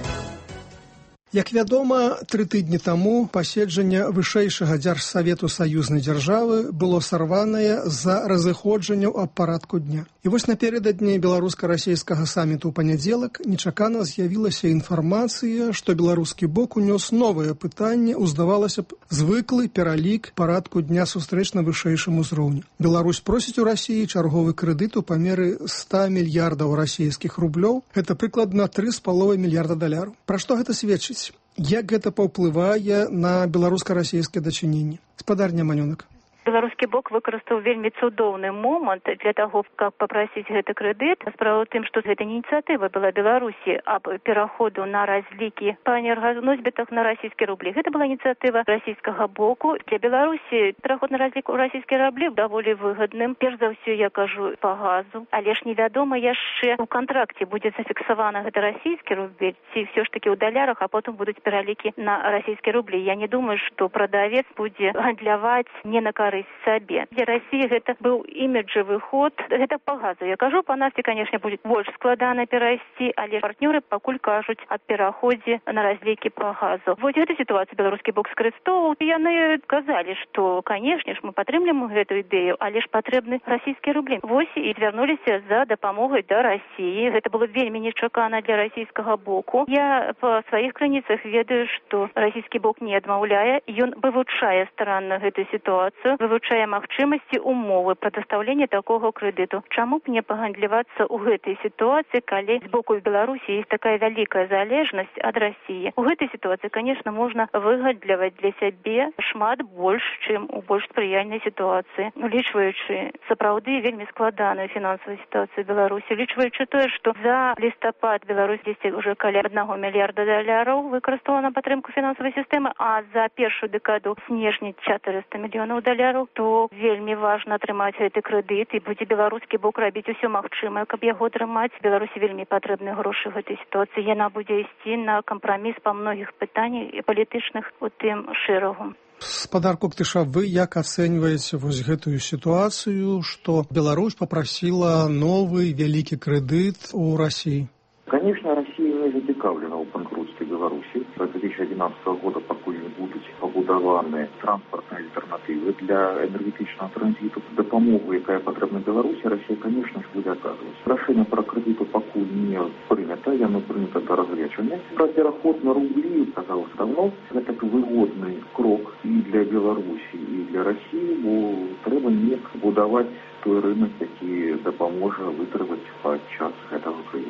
Як вядома, тры тыдні таму паседжанне вышэйшага дзяржсавету саюзнай дзяржавы было сарванае з-за разыходжанняў аб парадку дня. І вось напярэдадні беларуска-расійскага саміту ў панядзелак нечакана з'явілася інфармацыя, што беларускі бок унёс новае пытанне ў, здавалася б, звыклы пералік парадку дня сустрэч на вышэйшым узроўні. Беларусь просіць у Расіі чарговы крэдыт у памеры ста мільярдаў расійскіх рублёў. Гэта прыкладна тры з паловай мільярда даляраў. Пра што гэта сведчыць? Як гэта паўплывае на беларуска-расійскія дачыненні? Спадарня Манёнак. Беларускі бок выкарыстаў вельмі цудоўны момант для таго, каб папрасіць гэты крэдыт. Справа ў тым, што гэта ініцыятыва была Беларусі аб пераходу на разлікі па энерганосьбітах на расійскія рублі. Гэта была ініцыятыва расійскага боку. Для Беларусі пераход на разлік у расійскія рублі даволі выгадным. Перш за ўсё, я кажу, па газу. Але ж невядома яшчэ у кантракце будзе зафіксавана гэта расійскі рубль, ці ўсё ж такі ў далярах, а потым будуць пералікі на расійскія рублі. Я не думаю, што прадавец будзе гандляваць не на карысць сабе. Для России гэта быў іміджавы ход. Гэта па газу. Я кажу, па нафте, конечно, будет больш складана перайсці, але партнёры пакуль кажуць аб пераходзе на разлікі па газу. Вот гэту сітуацыю беларускі бок скарыстоваў. Яны казалі, што, конечно ж, мы падтрымліваем гэту ідэю, але ж патрэбны расійскія рублі. Вось і звярнуліся за дапамогай да России. Гэта было вельмі нечакана для расійскага боку. Я па сваіх крыніцах ведаю, што расійскі бок не адмаўляе. Ён вывучае старанна гэту сітуацыю, вывучае магчымасці умовы прадастаўлення такога крэдыту. Чаму б не пагандлівацца ў гэтай сітуацыі, калі з боку Беларусі ёсць такая вялікая залежнасць ад Расіі? У гэтай сітуацыі, конечно, можна выгандліваць для сябе шмат больш, чым у больш спрыяльнай сітуацыі. Улічваючы сапраўды вельмі складаную фінансавую сітуацыю Беларусі, улічваючы тое, што за лістапад Беларусь дзесьці ўжо каля аднаго мільярда даляраў выкарыстала на падтрымку фінансавай сістэмы, а за першую дэкаду снежня чатырыста мільёнаў даляраў, то вельмі важна атрымаць гэты крэдыт, і будзе беларускі бок рабіць усё магчымае, каб яго атрымаць. Беларусі вельмі патрэбны грошы ў гэтай сітуацыі. Яна будзе ісці на кампраміс па многіх пытаннях і палітычных у тым шэрагу. Спадар Коктыша, вы як ацэньваеце вось гэтую сітуацыю, што Беларусь папрасіла новы вялікі крэдыт у Расіі? Конечно, Россия не зацікавлена ў банкротстве Беларуси. С две тысячи одиннадцатого года, пакуль не будуть побудовані транспортні альтернативи для енергетичного транзиту, допомогу, яка потрібна Беларуси, Россия, конечно, буде оказывать. Рішення про кредиту пакуль не прийнято, яно прийнято до розрішення. Про переход на рублі, казалось давно, це вигодний крок і для Беларуси, і для России, бо треба не будувати той ринок, який допоможе витримати під час цього кризису.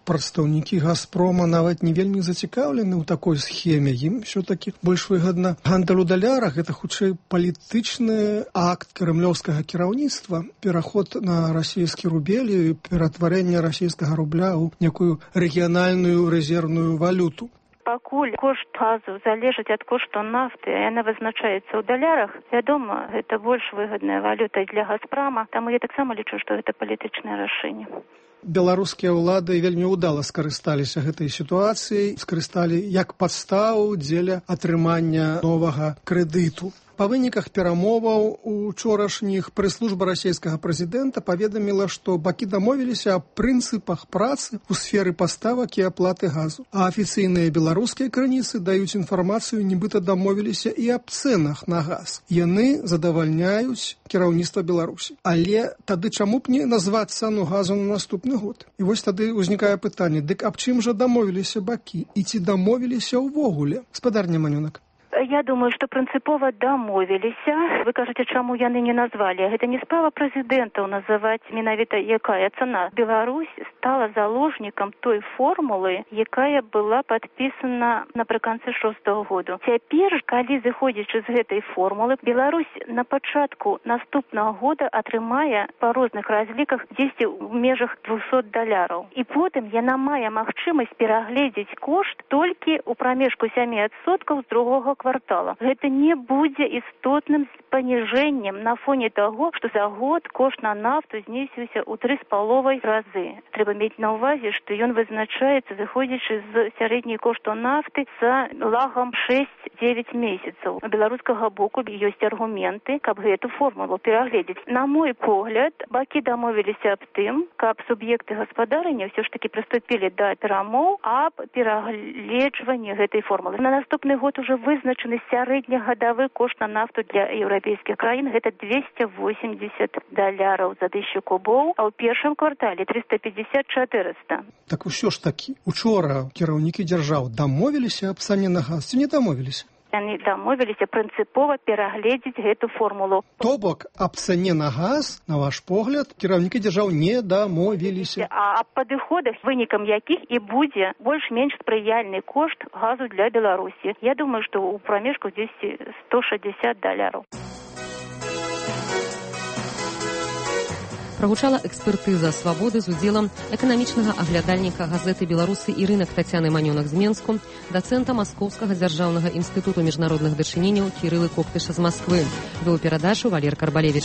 прадстаўнікі «Газпрома» нават не вельмі зацікаўлены ў такой схеме. Ім ўсё-такі больш выгадна гандаль у далярах. Гэта хутчэй палітычны акт кремлёўскага кіраўніцтва, пераход на расійскі рубель і ператварэнне расійскага рубля ў некую рэгіянальную рэзервную валюту. Пакуль кошт газу залежыць ад кошту нафты, а яна вызначаецца ў далярах, вядома, гэта больш выгадная валюта для «Газпрома», таму я таксама лічу, што гэта палітычнае рашэнне. Беларускія ўлады вельмі ўдала скарысталіся гэтай сітуацыяй, скарысталі як падставу дзеля атрымання новага крэдыту. Па выніках перамоваў учорашніх прэс-служба расійскага прэзідэнта паведаміла, што бакі дамовіліся аб прынцыпах працы ў сферы паставак і аплаты газу. А афіцыйныя беларускія крыніцы даюць інфармацыю, нібыта дамовіліся і аб цэнах на газ. Яны задавальняюць кіраўніцтва Беларусі. Але тады чаму б не назваць цану газу на наступны год? І вось тады ўзнікае пытанне, дык аб чым жа дамовіліся бакі? І ці дамовіліся ўвогуле? Спадарня Манюнак. Я думаю, што прынцыпова дамовіліся. Вы кажаце, чаму яны не назвалі. Гэта не справа прэзідэнтаў называць менавіта якая цана. Беларусь стала заложнікам той формулы, якая была падпісана напрыканцы шостага году. Цяпер, калі зыходзячы з гэтай формулы, Беларусь на пачатку наступнага года атрымае па розных разліках дзесьці ў межах двухсот даляраў. І потым яна мае магчымасць перагледзець кошт толькі ў прамежку сямі адсоткаў з другога квартала. Гэта не будзе істотным паніжэннем на фоне таго, што за год кошт на нафту знесіўся ў тры з паловай разы. Трэба мець на ўвазе, што ён вызначаецца, зыходзячы з сярэдняй кошту нафты за лагам шэсць-дзевяць месяцаў. У беларускага боку ёсць аргументы, каб гэту формулу перагледзець. На мой погляд, бакі дамовіліся аб тым, каб суб'екты гаспадарання ўсё ж такі прыступілі да перамоў аб перагледжванні гэтай формулы. На наступны год уже вызначаны сярэднегадавы кошт на нафту для еўрапейскіх краін. Гэта двести восемьдесят даляраў за тысячу кубоў, а ў першым квартале триста пятьдесят - четыреста. Так усё ж такі, учора кіраўнікі дзяржаў дамовіліся аб цане на газ, ці не дамовіліся? Яны дамовіліся прынцыпова перагледзець гэту формулу. То бок, аб цане на газ, на ваш погляд, кіраўнікі дзяржаў не дамовіліся. А аб падыходах, вынікам якіх і будзе больш-менш спрыяльны кошт газу для Беларусі. Я думаю, што ў прамежку дзесьці сто шэсцьдзесят даляраў. Прагучала экспертыза «Свабоды» з удзелам эканамічнага аглядальніка газеты «Беларусы» і рынак Тацяны Манёнак з Менску, дацэнта Маскоўскага дзяржаўнага інстытуту міжнародных дачыненняў Кірылы Коктыша з Масквы. Вёў перадачу Валер Карбалевіч.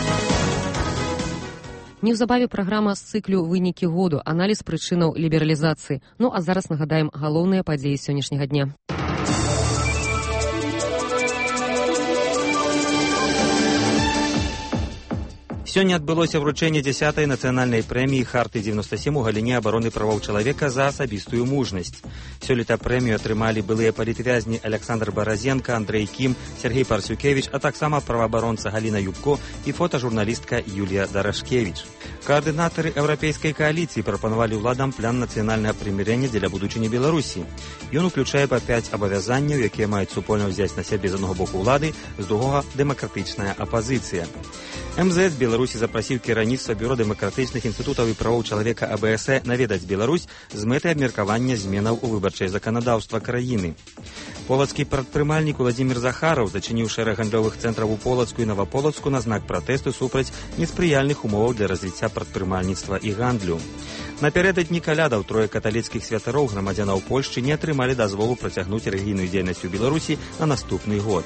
Неўзабаве праграма з цыклю «Вынікі году», аналіз прычынаў лібералізацыі. Ну а зараз нагадаем галоўныя падзеі сённяшняга дня. Сёння адбылося вручэнне дзясятай нацыянальнай прэміі Харты дзевяносто сем у галіне абароны правоў чалавека за асабістую мужнасць. Сёлета прэмію атрымалі былыя палітвязні Александр Баразенко, Андрэй Кім, Сергей Парсюкевич, а таксама праваабаронца Галіна Юбко і фотажурналістка Юлія Дарашкевіч. Координатары Еўрапейскай коалиции прапанавалі ўладам план нацыянальнага прымірэння дзеля будучыні Беларусі. Ён уключае па пяць абавязанняў, якія маюць супольна ўзяць на сябе з аднаго боку ўлады, з другога дэмакратычная апазіцыя. эм зэ эс Беларусі запрасіў кіраўніцтва бюро дэмакратычных інстытутаў і правоў чалавека а бэ эс э наведаць Беларусь з мэтай абмеркавання зменаў у выбарчае заканадаўства краіны. Полацкі прадпрымальнік Уладзімір Захараў зачыніў шэраг гандлёвых цэнтраў у Полацку і Наваполацку на знак пратэсту супраць неспрыяльных умоваў для развіцця прадпрымальніцтва і гандлю. Напярэдадні калядаў трое каталіцкіх святароў грамадзянаў Польшчы не атрымалі дазволу працягнуць рэлігійную дзейнасць у Беларусі на наступны год.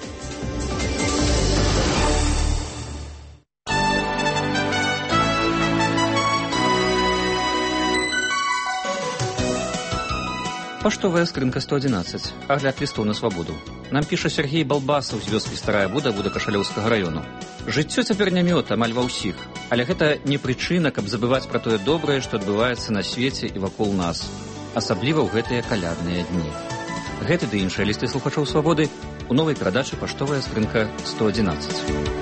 Паштовая скрынка сто одиннадцать. Агляд лістоў на свабоду. Нам піша Сергей Балбасаў з вёскі Старая Буда Будакашалёўскага раёну. Жыццё цяпер не мёд амаль ва ўсіх, але гэта не прычына, каб забываць пра тое добрае, што адбываецца на свеце і вакол нас, асабліва ў гэтыя калядныя дні. Гэты ды іншыя лісты слухачоў свабоды у новай перадачы «Паштовая скрынка сто одиннадцать».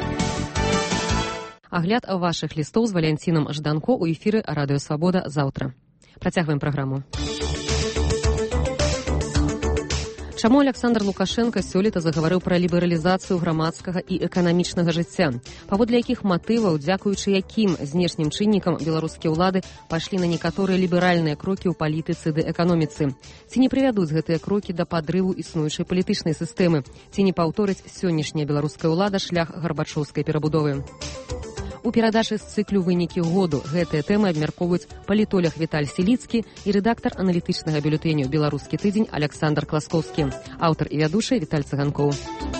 Агляд вашых лістоў з Валянцінам Жданко у эфіры Радыё Свабода заўтра. Працягваем праграму. Чаму Александр Лукашенко сёлета загаварыў пра лібералізацыю грамадскага і эканамічнага жыцця? Паводле якіх матываў, дзякуючы якім знешнім чыннікам беларускія ўлады пайшлі на некаторыя ліберальныя крокі ў палітыцы ды эканоміцы? Ці не прывядуць гэтыя крокі да падрыву існуючай палітычнай сістэмы? Ці не паўторыць сённяшняя беларуская ўлада шлях гарбачоўскай перабудовы? У перадачы з цыклю «Вынікі году» гэтыя тэмы абмяркоўваюць палітолог Віталь Селіцкі і рэдактар аналітычнага бюлетэню «Беларускі тыдзень» Александр Класкоўскі. Аўтар і вядучы Віталь Цыганкоў.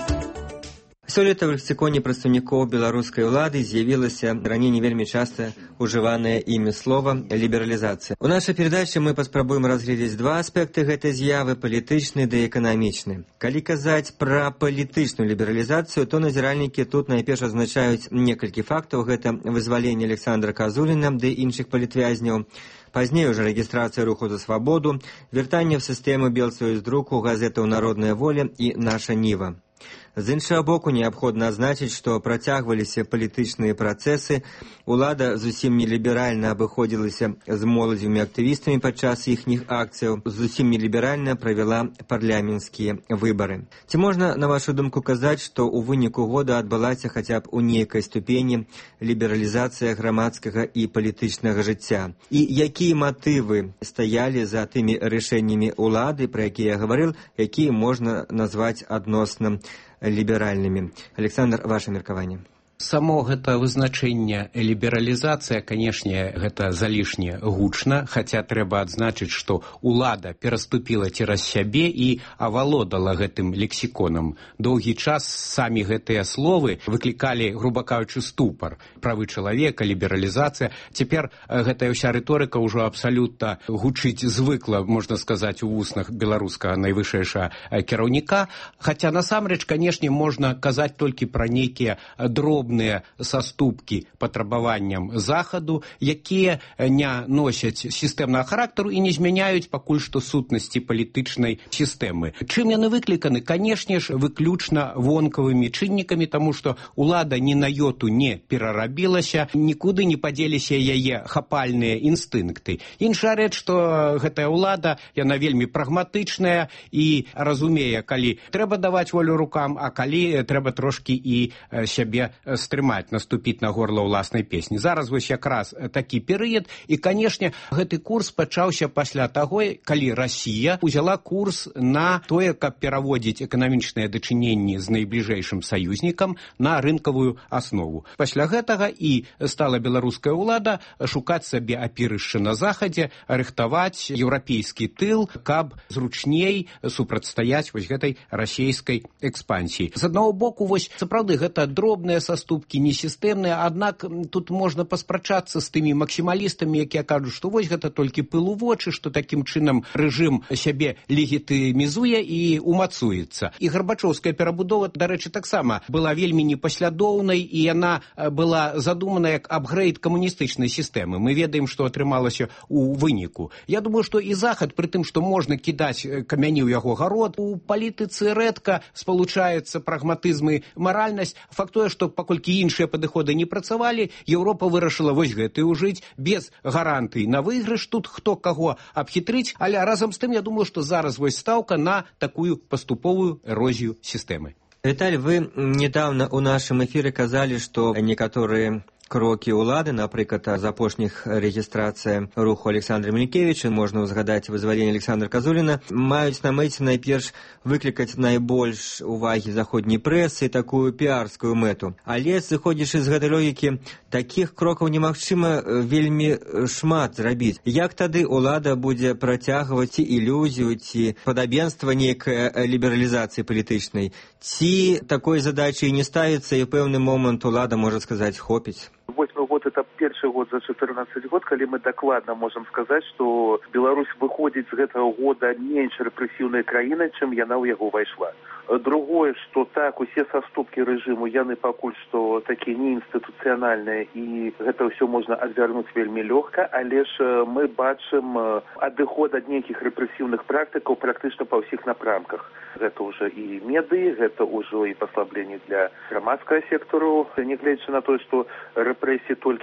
Сёлета ў лексіконе прадстаўнікоў беларускай улады з'явілася раней не вельмі часта ўжыванае імі слова лібералізацыя. У нашай перадачы мы паспрабуем разгледзець два аспекты гэтай з'явы: палітычны ды эканамічны. Калі казаць пра палітычную лібералізацыю, то назіральнікі тут найперш азначаюць некалькі фактаў. Гэта вызваленне Александра Казуліна ды іншых палітвязняў, пазней уже рэгістрацыя руху за свабоду, вяртанне ў сістэму белсоюздруку газетаў «Народная воля» і «Наша Ніва». З іншага боку, неабходна адзначыць, што працягваліся палітычныя працэсы, улада зусім не ліберальна абыходзілася з моладзевымі актывістамі падчас іхніх акцыяў, зусім не ліберальна правяла парламенцкія выбары. Ці можна, на вашу думку, казаць, што ў выніку года адбылася хаця б у нейкай ступені лібералізацыя грамадскага і палітычнага жыцця? І якія матывы стаялі за тымі рашэннямі улады, пра якія я гаварыў, якія можна назваць адносна ліберальнымі? Александр, ваше меркаванне. Само гэта вызначэнне лібералізацыя, канешне, гэта залішне гучна, хаця трэба адзначыць, што ўлада пераступіла цераз сябе і авалодала гэтым лексіконам. Доўгі час самі гэтыя словы выклікалі, груба кажучы, ступар. Правы чалавека, лібералізацыя. Цяпер гэтая ўся рыторыка ўжо абсалютна гучыць звыкла, можна сказаць, у вуснах беларускага найвышэйшага кіраўніка. Хаця насамрэч, канешне, можна казаць толькі пра нейкія дробныя саступкі патрабаванням захаду, якія не носяць сістэмнага характару і не змяняюць пакуль што сутнасці палітычнай сістэмы. Чым яны выкліканы? Канешне ж, выключна вонкавымі чыннікамі, таму што ўлада ні на йоту не перарабілася, нікуды не падзеліся яе хапальныя інстынкты. Іншая рэч, што гэтая ўлада, яна вельмі прагматычная і разумее, калі трэба даваць волю рукам, а калі трэба трошкі і сябе стрымаць, наступіць на горла ўласнай песні. Зараз вось якраз такі перыяд, і, канешне, гэты курс пачаўся пасля таго, калі Расія узяла курс на тое, каб пераводзіць эканамічныя дачыненні з найбліжэйшым саюзнікам на рынкавую аснову. Пасля гэтага і стала беларуская ўлада шукаць сабе апірышча на захадзе, рыхтаваць еўрапейскі тыл, каб зручней супрацьстаяць вось гэтай расійскай экспансіі. З аднаго боку, вось сапраўды гэта дробныя саступкі, не сістэмныя, аднак тут можна паспрачацца з тымі максімалістамі, якія кажуць, што вось гэта толькі пыл у вочы, што такім чынам рэжым сябе легітымізуе і умацуецца. І гарбачоўская перабудова, дарэчы, таксама была вельмі непаслядоўнай, і яна была задумана як апгрэйд камуністычнай сістэмы. Мы ведаем, што атрымалася ў выніку. Я думаю, што і захад, пры тым, што можна кідаць камяні ў яго гарод, у палітыцы рэдка спалучаецца прагматызм і маральнасць. Факт тое, што паколькі іншыя падыходы не працавалі, Еўропа вырашыла вось гэты ўжыць без гарантый на выйгрыш, тут хто каго абхітрыць, але разам з тым, я думаю, што зараз вось стаўка на такую паступовую эрозію сістэмы. Віталь, вы недавно ў нашым эфіры казалі, што некаторыя крокі ўлады, напрыклад, з апошніх рэгістрацыя руху Александра Мількевіча, можна ўзгадаць вызваленне Александра Казуліна, маюць на мэце найперш выклікаць найбольш увагі заходняй прэсы, такую піарскую мэту. Але, сыходзячы з гэтай логікі, такіх крокаў немагчыма вельмі шмат зрабіць. Як тады ўлада будзе працягваць ці ілюзію, ці падабенства нейкай лібералізацыі палітычнай? Ці такой задачы не ставіцца, і ў пэўны момант улада можа сказаць «хопіць»? Восьмы год – это першы год за чатырнаццаць год, калі мы дакладна можам сказаць, што Беларусь выходзіць з гэтага года менш рэпрэсіўнай краінай, чым яна ў яго ўвайшла. Другое, што так, усе саступкі рэжыму, яны пакуль што такія неінстытуцыянальныя, і гэта ўсё можна адвярнуць вельмі лёгка, але ж мы бачым адыход ад нейкіх рэпрэсіўных практыкаў практычна па ўсіх напрамках. Гэта ўжо і медыі, гэта ўжо і паслабленне для грамадскага сектару, нягледзячы на тое, што рэпрэсіі толькі змягчылі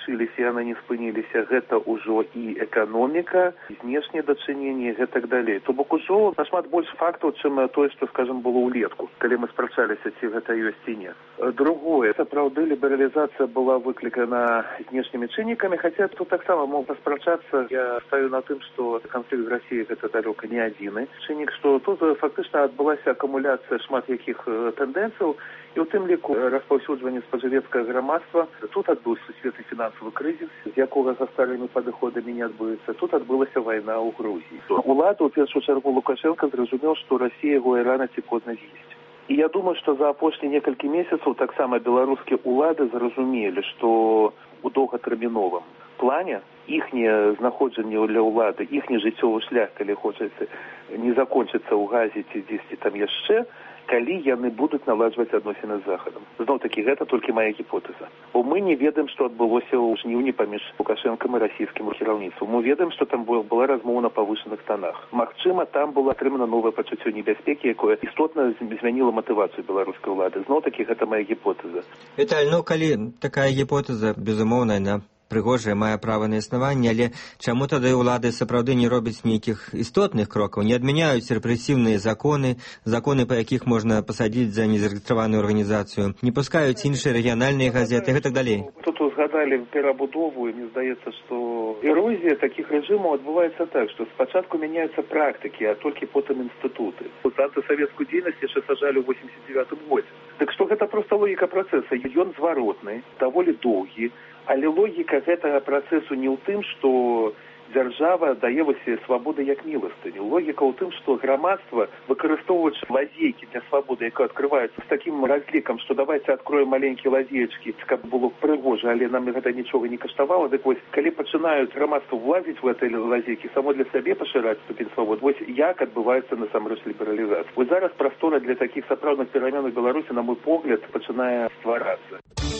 спяшыліся, яны не спыніліся, гэта ўжо і эканоміка, знешнія дачыненні і гэтак далей. То бок ужо нашмат больш фактаў, чым тое, што, скажем, было ўлетку, калі мы спрачаліся, ці гэта ёсць ці не. Другое, сапраўды лібералізацыя была выклікана знешнімі чыннікамі, хаця тут таксама мог паспрачацца. Я стаю на тым, што канфлікт з Расіяй гэта далёка не адзіны чыннік, што тут фактычна адбылася акумуляцыя шмат якіх тэндэнцыяў, і ў тым ліку распаўсюджванне спажывецкага грамадства. Тут адбыўся сусветны фінансавы крызіс, з якога за старымі падыходамі не адбыецца. Тут адбылася вайна ў Грузіі. Улада, у першую чаргу Лукашенко, зразумеў, што Расія яго і рана ці позна з'есць. І я думаю, што за апошнія некалькі месяцаў таксама беларускія ўлады зразумелі, што у доўгатэрміновым плане іхняе знаходжанне для ўлады, іхні жыццёвы шлях, калі хочаце, не закончыцца ў газе ці дзесьці там яшчэ, калі яны будуць наладжваць адносіны з Захадам. Зноў-такі, гэта толькі мая гіпотэза. Бо мы не ведаем, што адбылося ў жніўні паміж Лукашэнкам і расійскім кіраўніцтвам. Мы ведаем, што там была размова на павышаных тонах. Магчыма, там было атрымана новае пачуццё небяспекі, якое істотна змяніла матывацыю беларускай улады. Зноў-такі, гэта мая гіпотэза. Віталь, ну калі такая гіпотэза, безумоўна, яна прыгожая, мае права на існаванне, але чаму тады ўлады сапраўды не робяць нейкіх істотных крокаў, не адмяняюць рэпрэсіўныя законы, законы, па якіх можна пасадзіць за незарэгістраваную арганізацыю, не пускаюць іншыя рэгіянальныя газеты і гэтак далей. Тут узгадалі перабудову, і мне здаецца, што эрозія такіх рэжымаў адбываецца так, што спачатку мяняюцца практыкі, а толькі потым інстытуты. Антысавецкую дзейнасць яшчэ сажалі ў восемьдесят девятым годзе. Так што гэта проста логіка працэса. Ён зваротны, даволі доўгі, але логіка гэтага працэсу не ў тым, што дзяржава дае вось свабоды як міластыню. Логіка ў тым, што грамадства, выкарыстоўваючы лазейкі для свабоды, якая адкрываецца з такім разлікам, што давайте адкроем маленькія лазеечкі, каб было прыгожа, але нам гэта нічога не каштавала. Дык вось, калі пачынаюць грамадства влазіць в гэтай лазейкі, само для сябе пашыраць ступень свабод, вось як адбываецца насамрэч лібералізацыя. Вось зараз прастора для такіх сапраўдных перамен у Беларусі, на мой погляд, пачынае стварацца.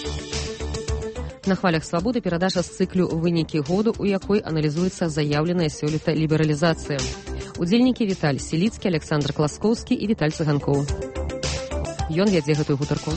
На хвалях свабоды перадача з цыклю «Вынікі году», у якой аналізуецца заяўленая сёлета лібералізацыя. Удзельнікі Віталь Селіцкі, Александр Класкоўскі і Віталь Цыганкоў. Ён вядзе гэтую гутарку.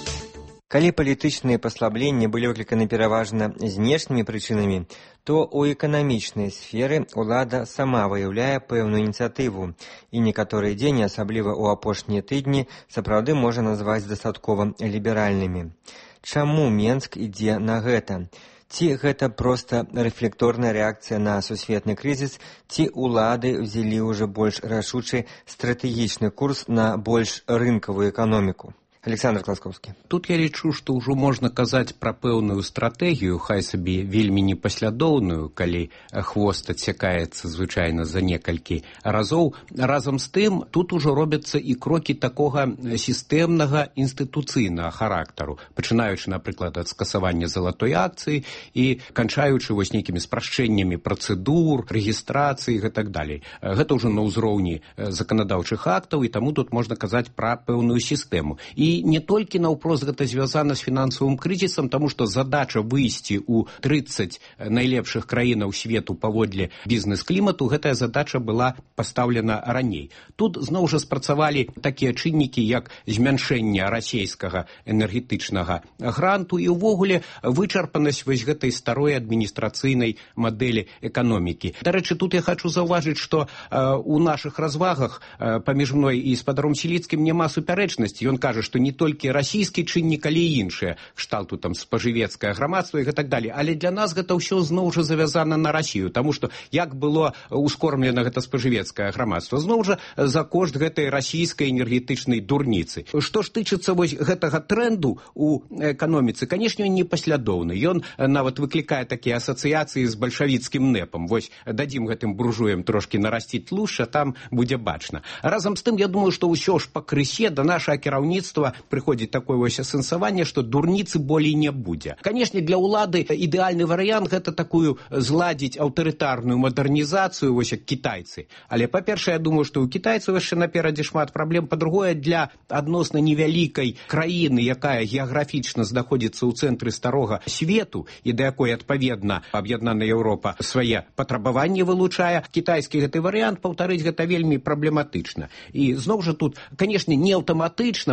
Калі палітычныя паслабленні былі выкліканы пераважна знешнімі прычынамі, то ў эканамічнай сферы ўлада сама выяўляе пэўную ініцыятыву, і некаторыя дзені, асабліва ў апошнія тыдні, сапраўды можа назваць дастаткова ліберальнымі. Чаму Менск ідзе на гэта? Ці гэта проста рэфлекторная рэакцыя на сусветны крызіс, ці ўлады ўзялі ўжо больш рашучы стратэгічны курс на больш рынкавую эканоміку? Александр Класкоўскі. Тут я лічу, што ўжо можна казаць пра пэўную стратэгію, хай сабе вельмі непаслядоўную, калі хвост адсякаецца звычайна за некалькі разоў. Разам з тым, тут ужо робяцца і крокі такога сістэмнага інстытуцыйнага характару, пачынаючы, напрыклад, ад скасавання залатой акцыі і канчаючы вось нейкімі спрашчэннямі працэдур, рэгістрацыі і гэтак далей. Гэта ўжо на ўзроўні заканадаўчых актаў, і таму тут можна казаць пра пэўную сістэму. І І не толькі наўпрост гэта звязана з фінансавым крызісам, таму што задача выйсці ў трыццаць найлепшых краінаў свету паводле бізнес-клімату, гэтая задача была пастаўлена раней. Тут зноў жа спрацавалі такія чыннікі, як змяншэнне расійскага энергетычнага гранту і ўвогуле вычарпанасць вось гэтай старой адміністрацыйнай мадэлі эканомікі. Дарэчы, тут я хочу заўважыць, што э, у нашых развагах э, паміж мной і спадаром Селіцкім няма супярэчнасці. Ён кажа, што не толькі расійскі чыннік, але і іншыя, кшталту там спажывецкае грамадства і гэтак далей. Але для нас гэта ўсё зноў жа завязана на Расію, таму што як было ускормлена гэта спажывецкае грамадства? Зноў жа за кошт гэтай расійскай энергетычнай дурніцы. Што ж тычыцца вось гэтага тренду у эканоміцы, канешне, ён непаслядоўны. Ён нават выклікае такія асацыяцыі з бальшавіцкім нэпам. Вось дадзім гэтым буржуям трошкі нарасціць тлушча, там будзе бачна. Разам з тым, я думаю, што ўсё ж пакрысе да нашага кіраўніцтва прыходзіць такое вось асэнсаванне, што дурніцы болей не будзе. Канешне, для ўлады ідэальны варыянт гэта такую зладзіць аўтарытарную мадэрнізацыю, вось як кітайцы. Але, па-першае, я думаю, што ў кітайцаў яшчэ наперадзе шмат праблем. Па-другое, для адносна невялікай краіны, якая геаграфічна знаходзіцца ў цэнтры старога свету і да якой, адпаведна, аб'яднаная Еўропа свае патрабаванні вылучае, кітайскі гэты варыянт, паўтарыць гэта вельмі праблематычна. І зноў жа тут, канешне, не аўтаматычна пакрысе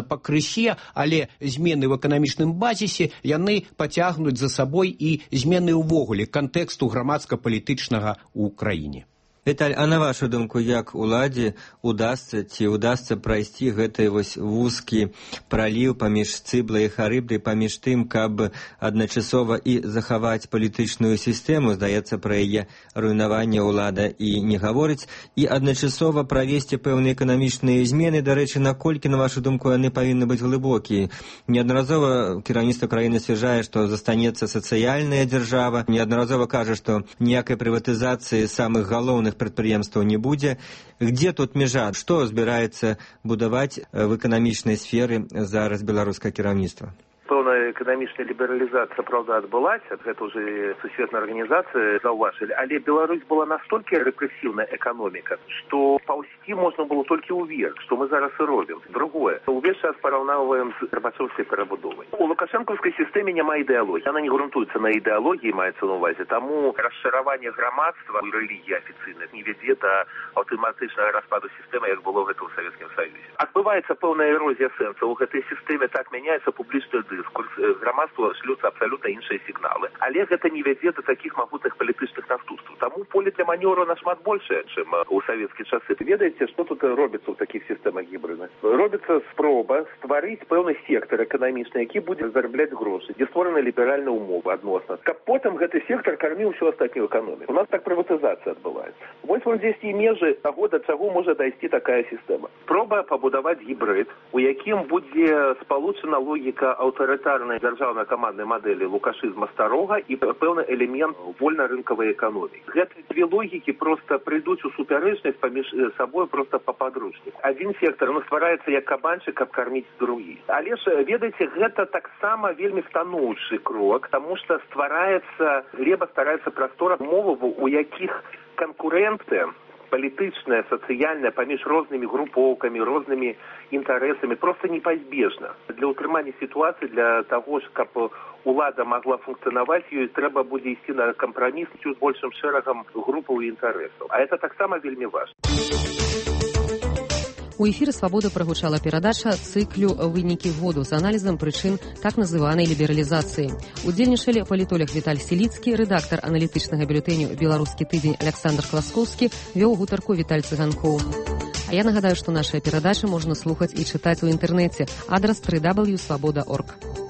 усе, але змены в эканамічным базісе яны пацягнуць за сабой і змены ўвогуле кантэксту грамадска-палітычнага ў краіне. Віталь, а на вашу думку, як уладзе удасца ці удасца прайсці гэты вось вузкі праліў паміж Цыблай і Харыбдай, паміж тым, каб адначасова і захаваць палітычную сістэму, здаецца, пра яе руйнаванне ўлада і не гаворыць, і адначасова правесці пэўныя эканамічныя змены, дарэчы, наколькі, на вашу думку, яны павінны быць глыбокія. Неаднаразова кіраўніцтва краіны сцвярджае, што застанецца сацыяльная дзяржава, неаднаразова кажа, што ніякай прыватызацыі самых галоўных прадпрыемстваў не будзе. Где тут межа? Што збіраецца будаваць в эканамічнай сферы зараз беларускае кіраўніцтва? Пэўная эканамічная лібералізацыя, правда, адбылася, гэта ўжо сусветная арганізацыя заўважылі, але Беларусь была настолькі рэпрэсіўная эканоміка, што паўзці можна было толькі ўверх, што мы зараз і робім. Другое, увесь час параўноўваем з гарбачоўскай перабудовай. У лукашэнкаўскай сістэме няма ідэалогіі, яна не грунтуецца на ідэалогіі, маецца на ўвазе, таму расшыраванне грамадства і рэлігіі афіцыйных не вядзе да аўтаматычнага распаду сістэмы, як было гэта ў Савецкім Саюзе. Адбываецца пэўная эрозія сэнса, у гэтай сістэме так мяняецца публічны дыскурс, грамадству шлюцца абсалютна іншыя сігналы. Але гэта не вядзе да такіх магутных палітычных наступстваў. Таму поле для манёвру нашмат большае, чым у савецкія часы. Ведаеце, што тут робіцца ў такіх сістэмах гібрыдных? Робіцца спроба стварыць пэўны сектар эканамічны, які будзе зарабляць грошы, дзе створаны ліберальныя ўмовы адносна. Каб потым гэты сектар карміў усю астатнюю эканоміку. У нас так прыватызацыя адбываецца. Вось вон здесь і межы таго, да чаго можа дайсці такая сістэма. Спроба пабудаваць гібрид, у якім будзе спалучана логіка аўтарытарнай дзяржаўна-каманднай мадэлі лукашызма старога і пэўны элемент вольна-рынкавай эканомікі. Гэтыя две логікі проста прыйдуць у супярэчнасць паміж сабой проста па падручніку. Адзін сектар ну, ствараецца як кабанчык, каб карміць другі. Але ж, ведаеце, гэта таксама вельмі станоўчы крок, таму што ствараецца, глеба стараецца прастора умоваў, у якіх канкурэнты палітычная, сацыяльная паміж рознымі групоўкамі, рознымі інтарэсамі проста непазбежна. Для ўтрымання сітуацыі, для таго ж, каб улада магла функцыянаваць, ёй трэба будзе ісці на кампраміс з большым шэрагам групаў і інтарэсаў. А гэта таксама вельмі важна. У эфіры «Свабода» прагучала перадача цыклю «Вынікі году» з аналізам прычын так называнай лібералізацыі. Удзельнічалі палітолог Віталь Селіцкі, рэдактар аналітычнага бюлетэню «Беларускі тыдзень» Александр Класкоўскі, вёў гутарку Віталь Цыганкоў. А я нагадаю, што нашыя перадачы можна слухаць і чытаць у інтэрнэце. Адрас дабл ю дабл ю дабл ю крапка свабода крапка орг.